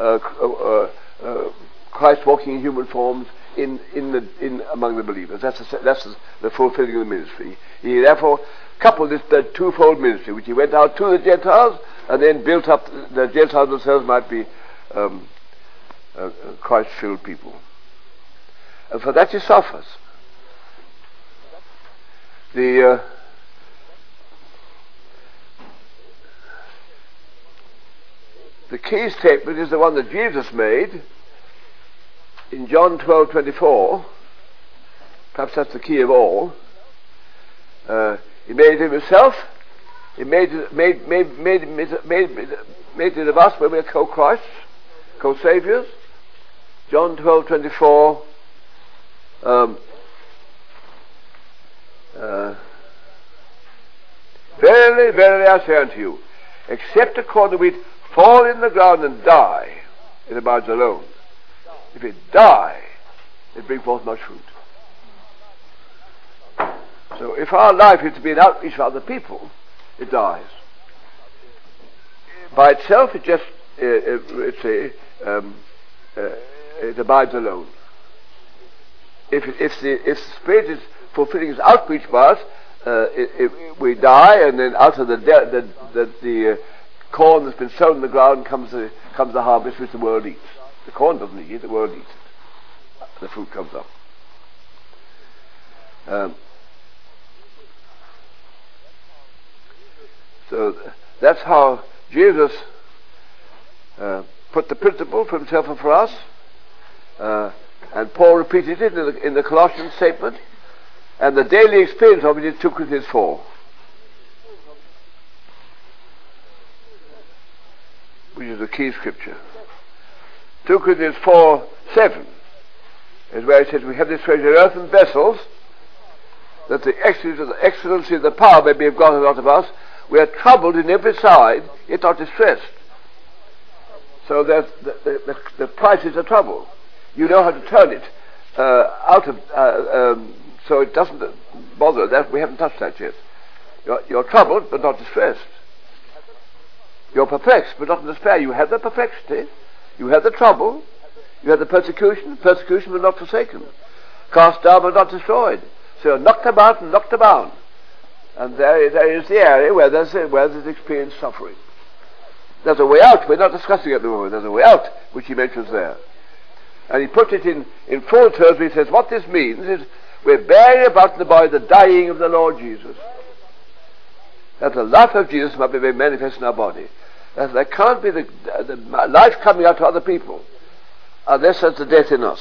Christ walking in human forms in among the believers. That's the fulfilling of the ministry. He therefore coupled the twofold ministry, which he went out to the Gentiles and then built up. The Gentiles themselves might be Christ-filled people. And for that he suffers. The key statement is the one that Jesus made in John 12:24. Perhaps that's the key of all. He made it himself. He made it of us when we're co-Christs, co-Saviors. John 12:24. Verily, verily, I say unto you, except a corn of wheat fall in the ground and die, it abides alone. If it die, it brings forth much fruit. So if our life is to be an outreach for other people, it dies. By itself, it just it abides alone. If the Spirit is fulfilling His outreach by us, we die, and then out of the corn that's been sown in the ground comes the harvest which the world eats. The corn doesn't eat it; the world eats it. The fruit comes up. So that's how Jesus put the principle for himself and for us, and Paul repeated it in the Colossians statement, and the daily experience of it is 2 Corinthians 4. the key scripture. 2 Corinthians 4:7 is where it says, we have this treasure in earthen vessels, that the excellency of the power may be of God and not of us. We are troubled in every side, yet not distressed. So that the price is a trouble. You know how to turn it out of, so it doesn't bother. That we haven't touched that yet. You're troubled, but not distressed. You're perplexed, but not in despair. You have the perplexity, you have the trouble, you have the persecution, but not forsaken. Cast down, but not destroyed. So you're knocked about and knocked about. And there is the area where there's experienced suffering. There's a way out. We're not discussing it at the moment. There's a way out, which he mentions there. And he puts it in full terms. He says, what this means is we're bearing about in the body the dying of the Lord Jesus. That the life of Jesus might be made manifest in our body. That there can't be the life coming out to other people unless there's the death in us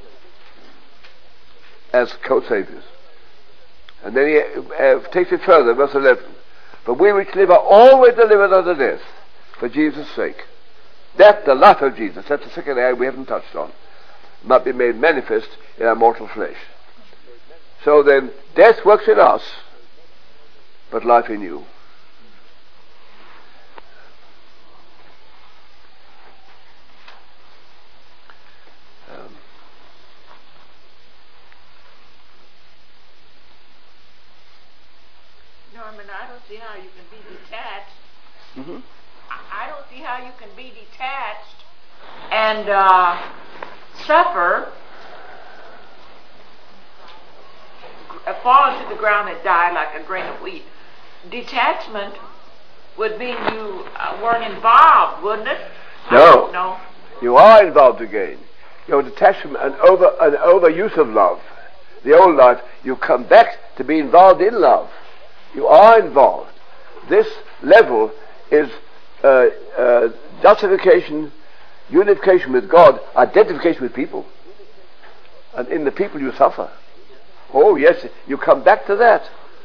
as co-saviors. And then he takes it further, verse 11. But we which live are always delivered unto death for Jesus' sake. That, the life of Jesus, that's the second area we haven't touched on, might be made manifest in our mortal flesh. So then, death works in us, but life in you. Norman, I don't see how you can be detached. Mm-hmm. I don't see how you can be detached and suffer, fall to the ground and die like a grain of wheat. Detachment would mean you weren't involved, wouldn't it? No. No. You are involved again. You're detached from an overuse of love. The old life, you come back to be involved in love. You are involved. This level is justification, unification with God, identification with people. And in the people you suffer. Oh yes, you come back to that.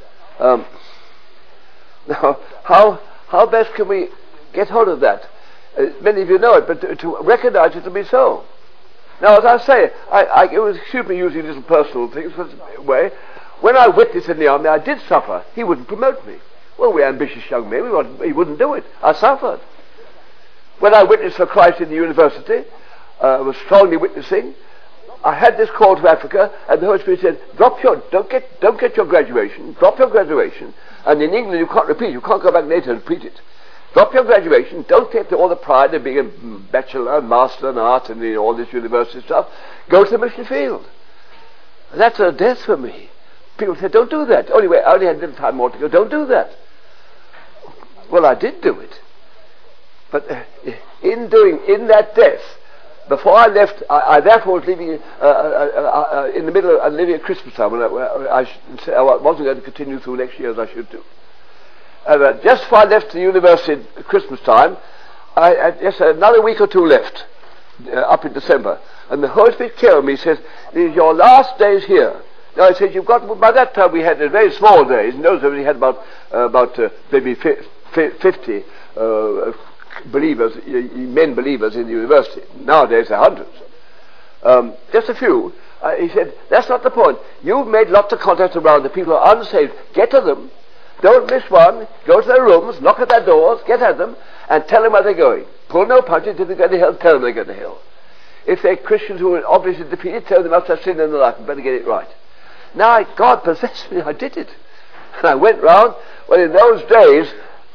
Now, how best can we get hold of that? Many of you know it, but to recognize it to be so. Now, as I say, it was excuse me using little personal things way. When I witnessed in the army, I did suffer. He wouldn't promote me. Well, we're ambitious young men. He wouldn't do it. I suffered. When I witnessed for Christ in the university, was strongly witnessing, I had this call to Africa, and the Holy Spirit said, don't get your graduation, drop your graduation, and in England you can't repeat, you can't go back later and repeat it. Drop your graduation, don't take all the pride of being a bachelor, master in art, and all this university stuff. Go to the mission field. And that's a death for me. People said, don't do that. I only had a little time more to go. Don't do that. Well, I did do it. But in that death, before I left, I therefore was leaving in the middle of living at Christmas time. When I wasn't going to continue through next year as I should do. And just before I left the university at Christmas time, I had just another week or two left, up in December. And the Holy Spirit came on me and says, these are your last days here. Now, I said, by that time we had very small days. In those days we had about maybe 50 believers, men believers in the university. Nowadays there are hundreds. Just a few. He said, that's not the point. You've made lots of contacts around. The people are unsaved. Get to them. Don't miss one. Go to their rooms, knock at their doors, get at them, and tell them where they're going. Pull no punches. If they go to hell, tell them they go to hell. If they're Christians who are obviously defeated, tell them must have sin in their life and better get it right. Now, God possessed me. I did it. And I went round. Well, in those days,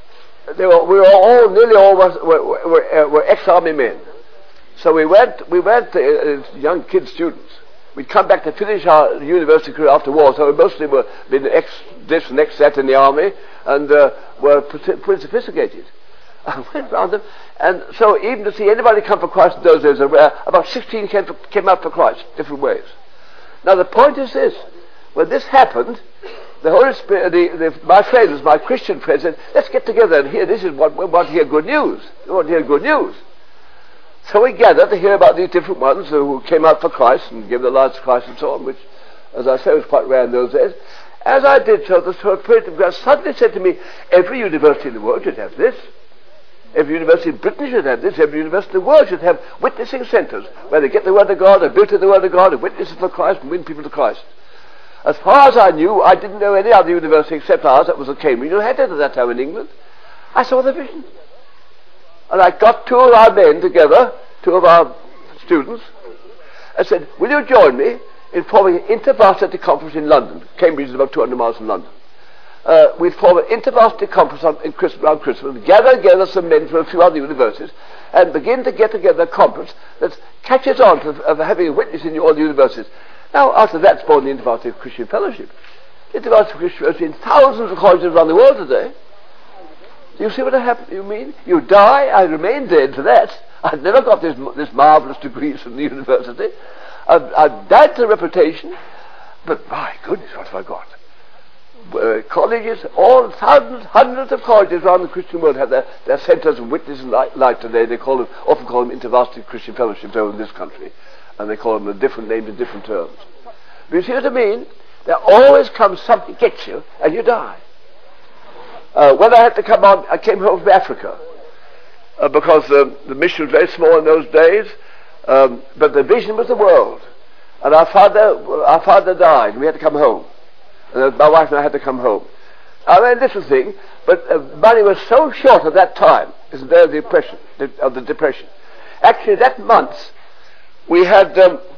nearly all were ex-army men. So we went as young kid students. We'd come back to finish our university career after war, so we mostly were been this and that in the army, and were pretty sophisticated. I went round them, and so even to see anybody come for Christ in those days, about 16 came out for Christ, different ways. Now the point is this: when this happened, the Holy Spirit, my friends, my Christian friends, said, let's get together and hear, we want to hear good news. We want to hear good news. So we gathered to hear about these different ones who came out for Christ and gave their lives to Christ and so on, which, as I say, was quite rare in those days. As I did so, the Spirit of God suddenly said to me, every university in the world should have this. Every university in Britain should have this. Every university in the world should have witnessing centres where they get the Word of God, they build to the Word of God, and witnesses for Christ and win people to Christ. As far as I knew, I didn't know any other university except ours that was at Cambridge. You had it at that time in England. I saw the vision. And I got two of our men together, two of our students, and said, will you join me in forming an intervarsity conference in London? Cambridge is about 200 miles from London. We form an intervarsity conference around Christmas, gather together some men from a few other universities, and begin to get together a conference that catches on of having a witness in all the universities. Now, after that's born the InterVarsity Christian Fellowship. The InterVarsity Christian Fellowship in thousands of colleges around the world today. Do you see what happened? You mean? You die, I remain dead for that. I've never got this marvellous degree from the university. I've died to reputation, but my goodness, what have I got? Colleges, all thousands, hundreds of colleges around the Christian world have their centres of witness and life today. They often call them InterVarsity Christian Fellowships over in this country, and they call them a different names in different terms. But you see what I mean? There always comes something gets you, and you die. When I had to come on, I came home from Africa because the mission was very small in those days, but the vision was the world. And our father died. We had to come home. And my wife and I had to come home. I mean, this was the thing, but money was so short at that time. This is the depression. Actually, that month we had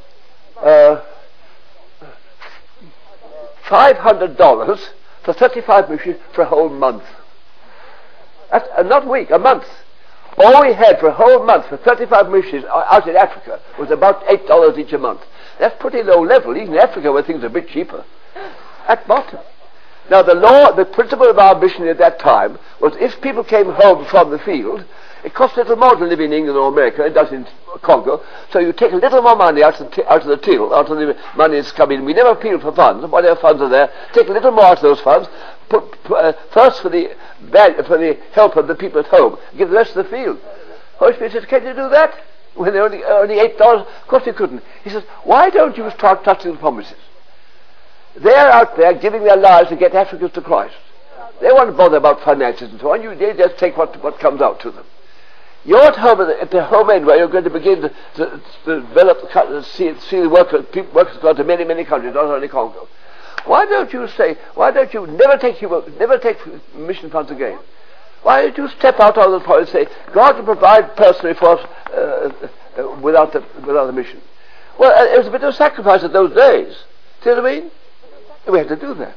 $500 for 35 missions for a whole month. That's not a week, a month. All we had for a whole month for 35 missions out in Africa was about $8 each a month. That's pretty low level, even in Africa where things are a bit cheaper. At bottom. Now the principle of our mission at that time was if people came home from the field, it cost a little more to live in England or America than it does in Congo, so you take a little more money out of the till, out of the money that's come in. We never appeal for funds, whatever funds are there, take a little more out of those funds, first for the help of the people at home, give the rest to the field. Holy Spirit says, can you do that? When they're only $8? Of course you couldn't. He says, why don't you start touching the promises? They're out there giving their lives to get Africans to Christ. They won't bother about finances and so on. They just take what comes out to them. You're at home at the home end where you're going to begin to develop, see the workers go to many, many countries, not only Congo. Why don't you never take mission funds again? Why don't you step out on the point and say, God will provide personally for us without the mission? Well, it was a bit of a sacrifice in those days. See what I mean? We had to do that.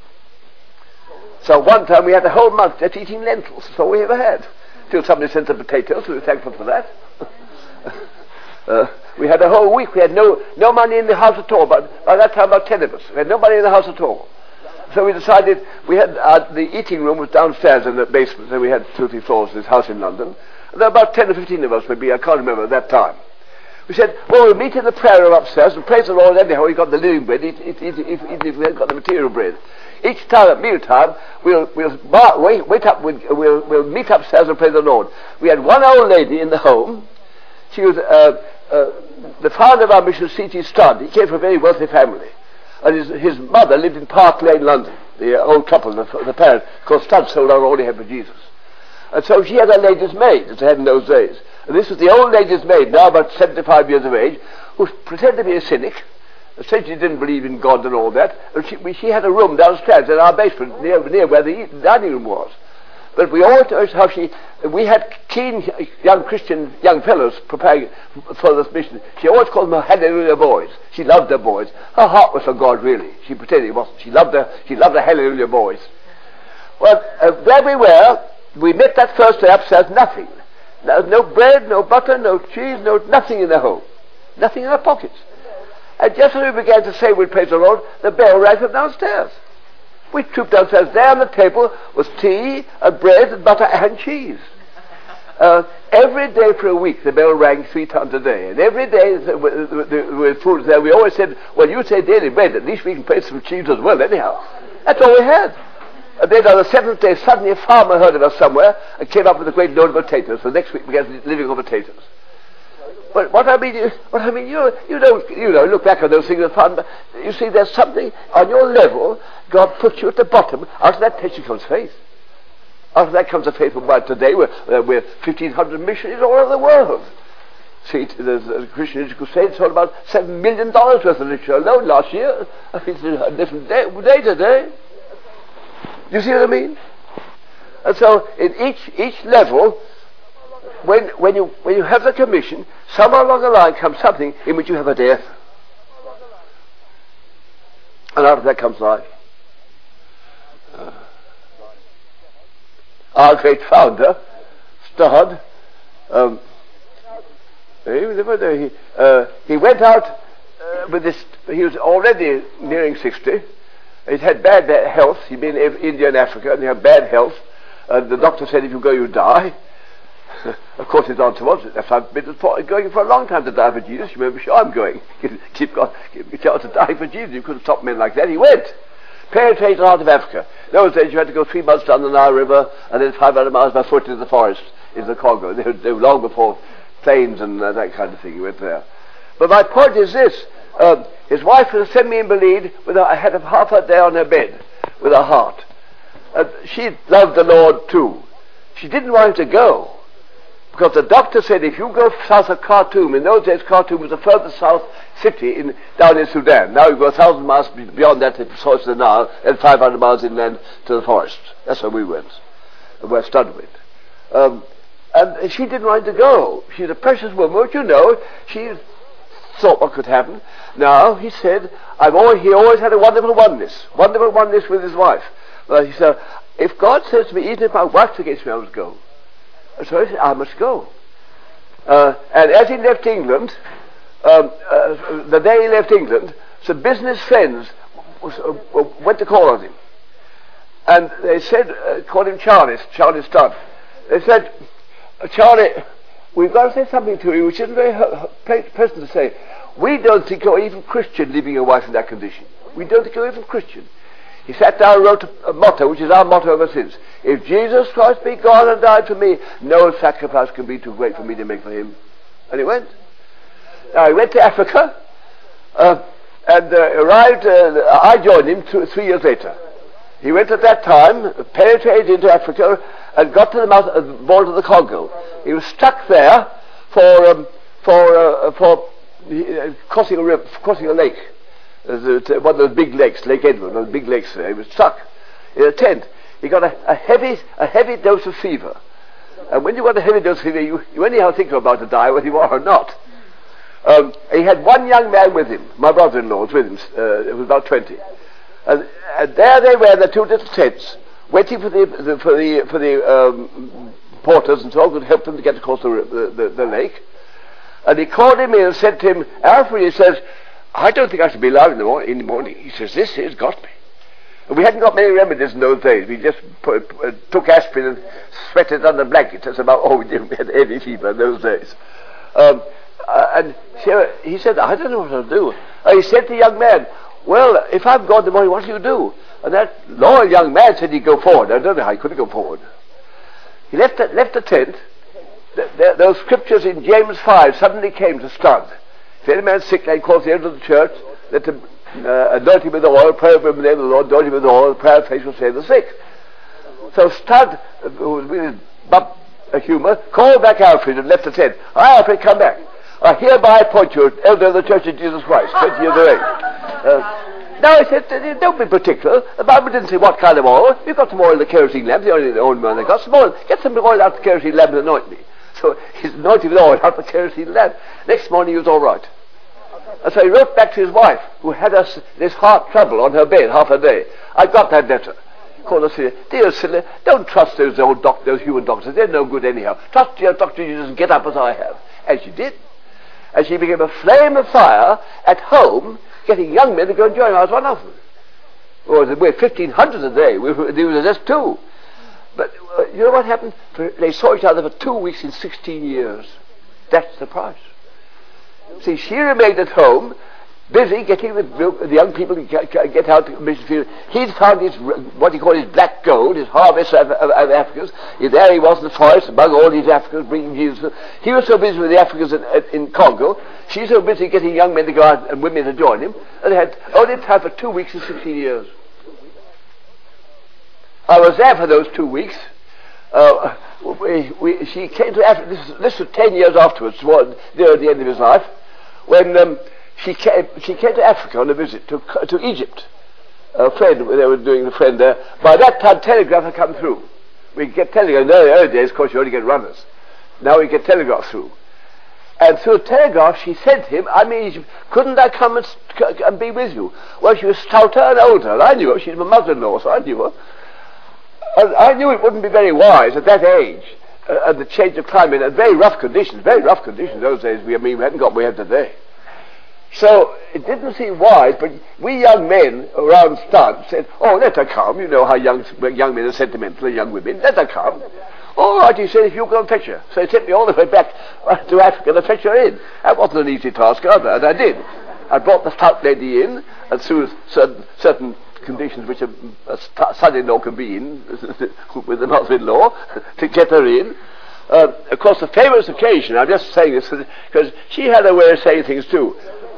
So one time we had a whole month just eating lentils. That's all we ever had. Till somebody sent the potatoes, we were thankful for that. We had a whole week. We had no money in the house at all. But by that time, about 10 of us. We had no money in the house at all. So we decided, we had the eating room was downstairs in the basement. So we had 2 or 3 floors in this house in London. And there were about 10 or 15 of us, maybe. I can't remember at that time. We said, well, we'll meet in the prayer room upstairs and praise the Lord anyhow. We got the living bread, even if we hadn't got the material bread. Each time at mealtime, we'll meet upstairs and praise the Lord. We had one old lady in the home. She was the founder of our mission, C.T. Studd. He came from a very wealthy family. And his mother lived in Park Lane, London. The old couple, the parents, because Studd sold out all he had for Jesus. And so she had a lady's maid, as they had in those days. And this was the old lady's maid, now about 75 years of age, who pretended to be a cynic, said she didn't believe in God and all that. And she had a room downstairs in our basement, near where the dining room was. But we all noticed how we had keen young Christian young fellows preparing for this mission. She always called them her Hallelujah boys. She loved her boys. Her heart was for God, really. She pretended it wasn't. She loved the Hallelujah boys. Well, there we were. We met that first day upstairs, nothing. No bread, no butter, no cheese, nothing in the home. Nothing in our pockets. And just as we began to say we'd praise the Lord, the bell rang from downstairs. We trooped downstairs. There on the table was tea and bread and butter and cheese. Every day for a week the bell rang 3 times a day. And every day with food there, we always said, well, you say daily bread, at least we can praise some cheese as well anyhow. That's all we had. And then on the 7th day, suddenly a farmer heard of us somewhere and came up with a great load of potatoes. So next week we began living on potatoes. But what I mean, you don't look back on those things as fun, but you see there's something on your level, God puts you at the bottom. Out of that tension comes faith. After that comes the faithful bride. Today we're 1,500 missionaries all over the world. See, the Christian Literature Crusade sold about $7 million worth of literature alone last year. I think it's a different day today. Do you see what I mean? And so in each level, when you have the commission, somewhere along the line comes something in which you have a death. And out of that comes life. Our great founder, Stoddard, he went out with this. He was already nearing 60. He'd had bad health. He'd been in India and Africa, and he had bad health. The doctor said, if you go, you die. Of course, his answer was, I've been going for a long time to die for Jesus. You remember, sure, I'm going. Keep a chance of dying for Jesus. You couldn't stop men like that. He went. Penetrated the heart of Africa. In those days, you had to go 3 months down the Nile River, and then 500 miles by foot into the forest, in the Congo. They were long before planes and that kind of thing. He went there. But my point is this. His wife was semi-invalid, had half a day on her bed with her heart. She loved the Lord too. She didn't want him to go, because the doctor said, if you go south of Khartoum, in those days Khartoum was the furthest south city down in Sudan. Now you go 1,000 miles beyond that to the source of the Nile, and 500 miles inland to the forest. That's where we went, where Studd went. And she didn't want to go. She's a precious woman, but you know, she thought what could happen. Now, he said, he always had a wonderful oneness with his wife. Well, he said, if God says to me, even if my wife's against me, I must go. So he said, I must go. And as he left England, the day he left England, some business friends went to call on him. And they said, called him Charlie Studd. They said, Charlie, we've got to say something to you which isn't very pleasant to say. We don't think you're even Christian leaving your wife in that condition. We don't think you're even Christian. He sat down and wrote a motto, which is our motto ever since. If Jesus Christ be God and died for me, no sacrifice can be too great for me to make for him. And he went. Now he went to Africa and arrived. I joined him 3 years later. He went at that time, penetrated into Africa, and got to the border of the Congo. He was stuck there for crossing a lake. One of those big lakes, Lake Edward, those big lakes there. He was stuck in a tent. He got a heavy dose of fever. And when you got a heavy dose of fever, you anyhow think you're about to die, whether you are or not. He had one young man with him. My brother-in-law was with him. He was about 20. And there they were in the 2 little tents, waiting for the porters and so on, could help them to get across the lake. And he called him in and said to him, Alfred, he says, I don't think I should be alive in the morning. He says, this has got me. And we hadn't got many remedies in those days. We just took aspirin and sweated under blankets. That's about all we did. We had heavy fever in those days. And he said, I don't know what I'll do. He said to the young man, well, if I'm gone in the morning, what do you do? And that loyal young man said he'd go forward. I don't know how he couldn't go forward. He left the tent. Those scriptures in James 5 suddenly came to Studd. If any man's sick, he calls the end of the church, let him anoint him with oil, pray over him in the name of the Lord, anoint him with oil, the prayer of faith will save the sick. So Studd, who was with his humour, called back Alfred and left the tent. Alfred, come back. I hereby appoint you elder of the Church of Jesus Christ, 20 years of age. Now, he said, don't be particular. The Bible didn't say what kind of oil. You've got some oil in the kerosene lamp. The only one they got some oil. Get some oil out of the kerosene lamp and anoint me. So he's anointed with oil out of the kerosene lamp. Next morning he was all right. And so he wrote back to his wife, who had this heart trouble on her bed half a day. I got that letter. Called us here. Dear Silly, don't trust those old doctors, those human doctors. They're no good anyhow. Trust your Dr. Jesus and get up as I have. And she did. And she became a flame of fire at home, getting young men to go and join her. I was one of them. We're 1,500 a day. There was just 2. But you know what happened? They saw each other for 2 weeks in 16 years. That's the price. See, she remained at home, busy getting the young people to get out to the mission field. He'd found what he called his black gold, his harvest of Africans. There he was in the forest among all these Africans bringing Jesus. He was so busy with the Africans in Congo. She's so busy getting young men to go out and women to join him. And they had only time for 2 weeks in 16 years. I was there for those 2 weeks. she came to Africa. This was 10 years afterwards, near the end of his life, when she came to Africa on a visit to Egypt. A friend, they were doing the friend there. By that time, telegraph had come through. We get telegraph. In the early days, of course, you only get runners. Now we get telegraph through. And through telegraph, she said to him, I'm in Egypt, couldn't I come and be with you? Well, she was stouter and older, and I knew her. She's my mother-in-law, so I knew her. And I knew it wouldn't be very wise at that age, and the change of climate, and very rough conditions those days. We hadn't got what we have today. So it didn't seem wise, but we young men around Stud said, oh, let her come. You know how young men are sentimental, and young women. Let her come. All right, he said, if you go and fetch her. So he sent me all the way back to Africa to fetch her in. That wasn't an easy task either, and I did. I brought the stout lady in, and through certain conditions which a son-in-law can be in, with the mother-in-law, to get her in. Of course, the famous occasion, I'm just saying this because she had a way of saying things too.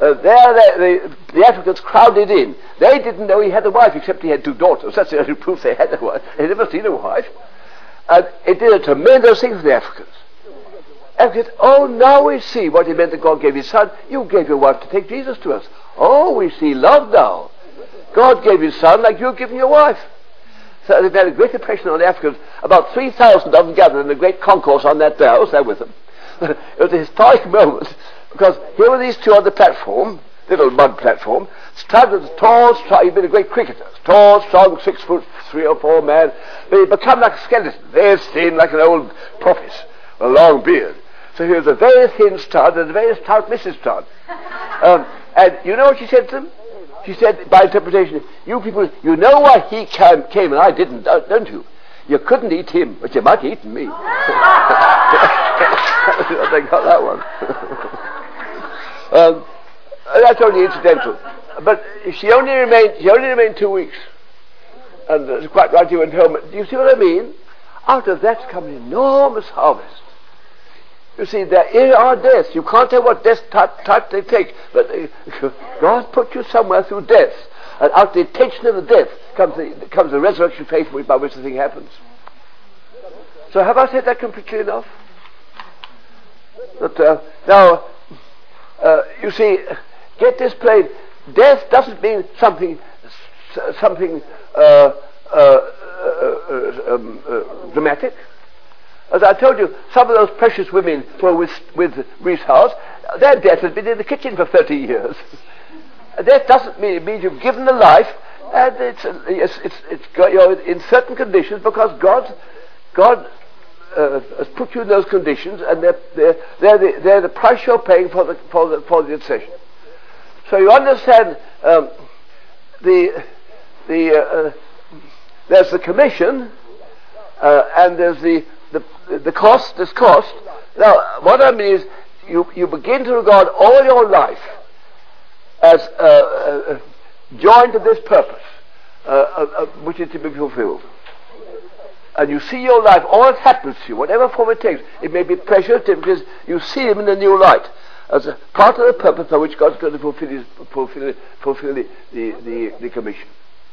The Africans crowded in. They didn't know he had a wife, except he had 2 daughters. That's the only proof they had a wife. They'd never seen a wife. And it did a tremendous thing for the Africans. Africans, oh, now we see what it meant that God gave his son. You gave your wife to take Jesus to us. Oh, we see love now. God gave his son like you're giving your wife. So they had a great impression on the Africans. About 3,000 of them gathered in a great concourse on that day. I was there with them. It was a historic moment, because here were these two on the platform, little mud platform. Stud was tall, strong, he'd been a great cricketer. Tall, strong, 6 foot 3 or 4 man. But he'd become like a skeleton, very thin, like an old prophet, with a long beard. So he was a very thin Stud and a very stout Mrs. Stud. And you know what she said to them? She said, by interpretation, you people, you know why he came and I didn't, don't you? You couldn't eat him, but you might have eaten me. They got that one. That's only incidental. But she only remained 2 weeks. And it's quite right, he went home. Do you see what I mean? Out of that's come an enormous harvest. You see, there are deaths. You can't tell what death type they take. But God put you somewhere through death. And out of the attention of the death comes the resurrection faith by which the thing happens. So have I said that completely enough? But, now, you see, get this plain. Death doesn't mean something dramatic. As I told you, some of those precious women who were with Rees House, their death has been in the kitchen for 30 years. Death doesn't mean it means you've given the life, and you're in certain conditions because God has put you in those conditions, and they're the price you're paying for the intercession. So you understand there's the commission, and there's the cost. This cost. Now, what I mean is, you begin to regard all your life as joined to this purpose, which is to be fulfilled. And you see your life, all that happens to you, whatever form it takes. It may be pleasure, difficulties, you see them in a new light, as a part of the purpose by which God's going to fulfill the commission.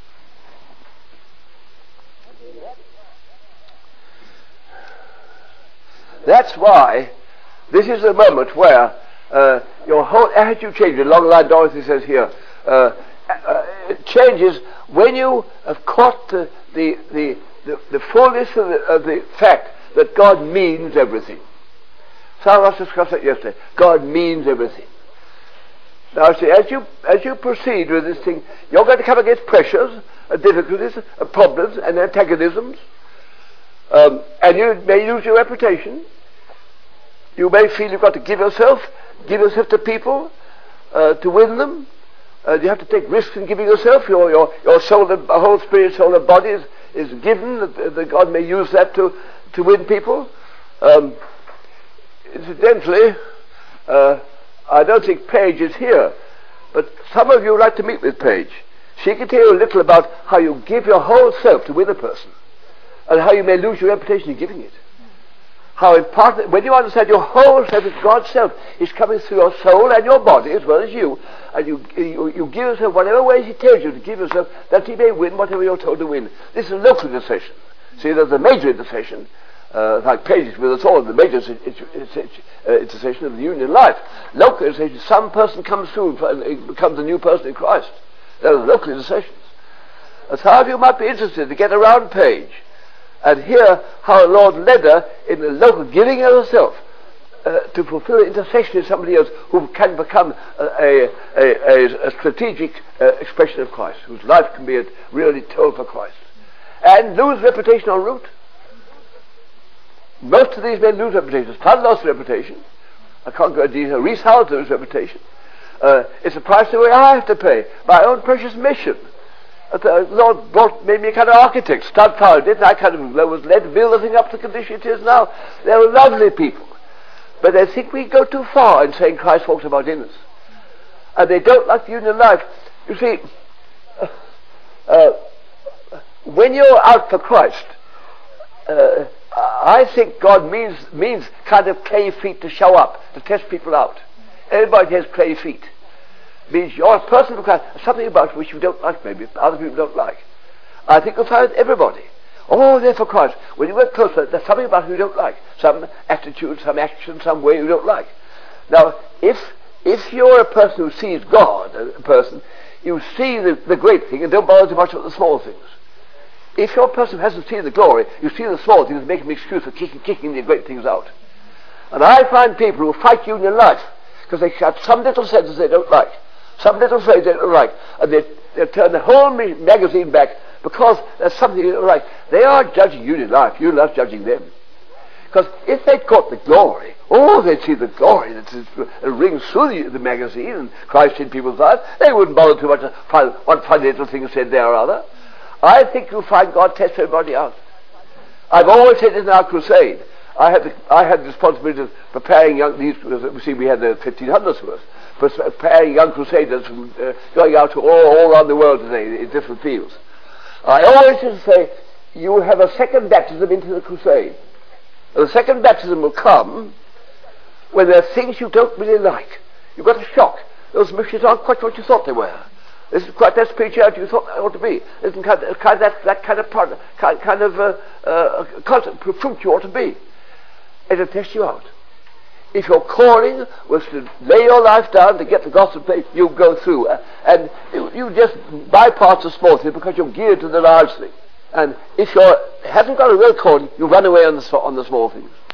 That's why this is a moment where your whole attitude changes. Along the line Dorothy says here, it changes when you have caught the fullness of the fact that God means everything. Some of us discussed that yesterday. God means everything. Now, see, as you proceed with this thing, you're going to come against pressures, difficulties, problems, and antagonisms, and you may lose your reputation. You may feel you've got to give yourself to people to win them. You have to take risks in giving yourself. Your soul, the whole spirit, soul, and body is given that God may use that to win people. Incidentally, I don't think Paige is here, but some of you would like to meet with Paige. She can tell you a little about how you give your whole self to win a person, and how you may lose your reputation in giving it. How important, when you understand your whole self is God's self, is coming through your soul and your body as well as you, and you give yourself whatever ways He tells you to give yourself, that He may win whatever you're told to win. This is a local intercession. See, there's a major intercession, like pages with us all in the major intercession of the union life. Local intercession, some person comes through and becomes a new person in Christ. There are local intercessions. And some of you might be interested to get a round page and hear how the Lord led her in the local giving of herself to fulfill intercession in somebody else who can become a strategic expression of Christ, whose life can be really told for Christ. And lose reputation en route. Most of these men lose reputation. Stud lost reputation. I can't go into detail. Rees Howells lose reputation. It's a price that I have to pay. My own precious mission. The Lord made me a kind of architect. Stud found it, and I kind of was led to build the thing up to the condition it is now. They're lovely people. But they think we go too far in saying Christ walks about in us. And they don't like the union life. You see, when you're out for Christ, I think God means kind of clay feet to show up, to test people out. Everybody has clay feet. Means you're a person who has something about which you don't like, maybe other people don't like. I think you'll find everybody. Oh, they're for Christ. When you get closer, there's something about who you don't like. Some attitude, some action, some way you don't like. Now, if you're a person who sees God, a person, you see the great thing and don't bother too much about the small things. If you're a person who hasn't seen the glory, you see the small things and make an excuse for kicking the great things out. And I find people who fight union life because they have some little sentence they don't like, some little phrase they don't like, and they turn the whole magazine back because there's something they don't like. They are judging union life. Union life judging them. Because if they'd caught the glory, they'd see the glory that rings through the magazine and Christ in people's lives. They wouldn't bother too much to find one funny little thing said there or other. I think you'll find God test everybody out. I've always said in our crusade, I had the responsibility of preparing we had 1,500 of us, preparing young crusaders from going out to all around the world today in different fields. I always used to say, you have a second baptism into the crusade. And the second baptism will come when there are things you don't really like. You've got a shock. Those missionaries aren't quite what you thought they were. This is quite that spirituality you thought it ought to be. This isn't that kind of product, kind of fruit you ought to be. It'll test you out. If your calling was to lay your life down to get the gospel place, you go through. And you just bypass the small thing because you're geared to the large thing. And if you haven't got a real calling, you run away on the small things.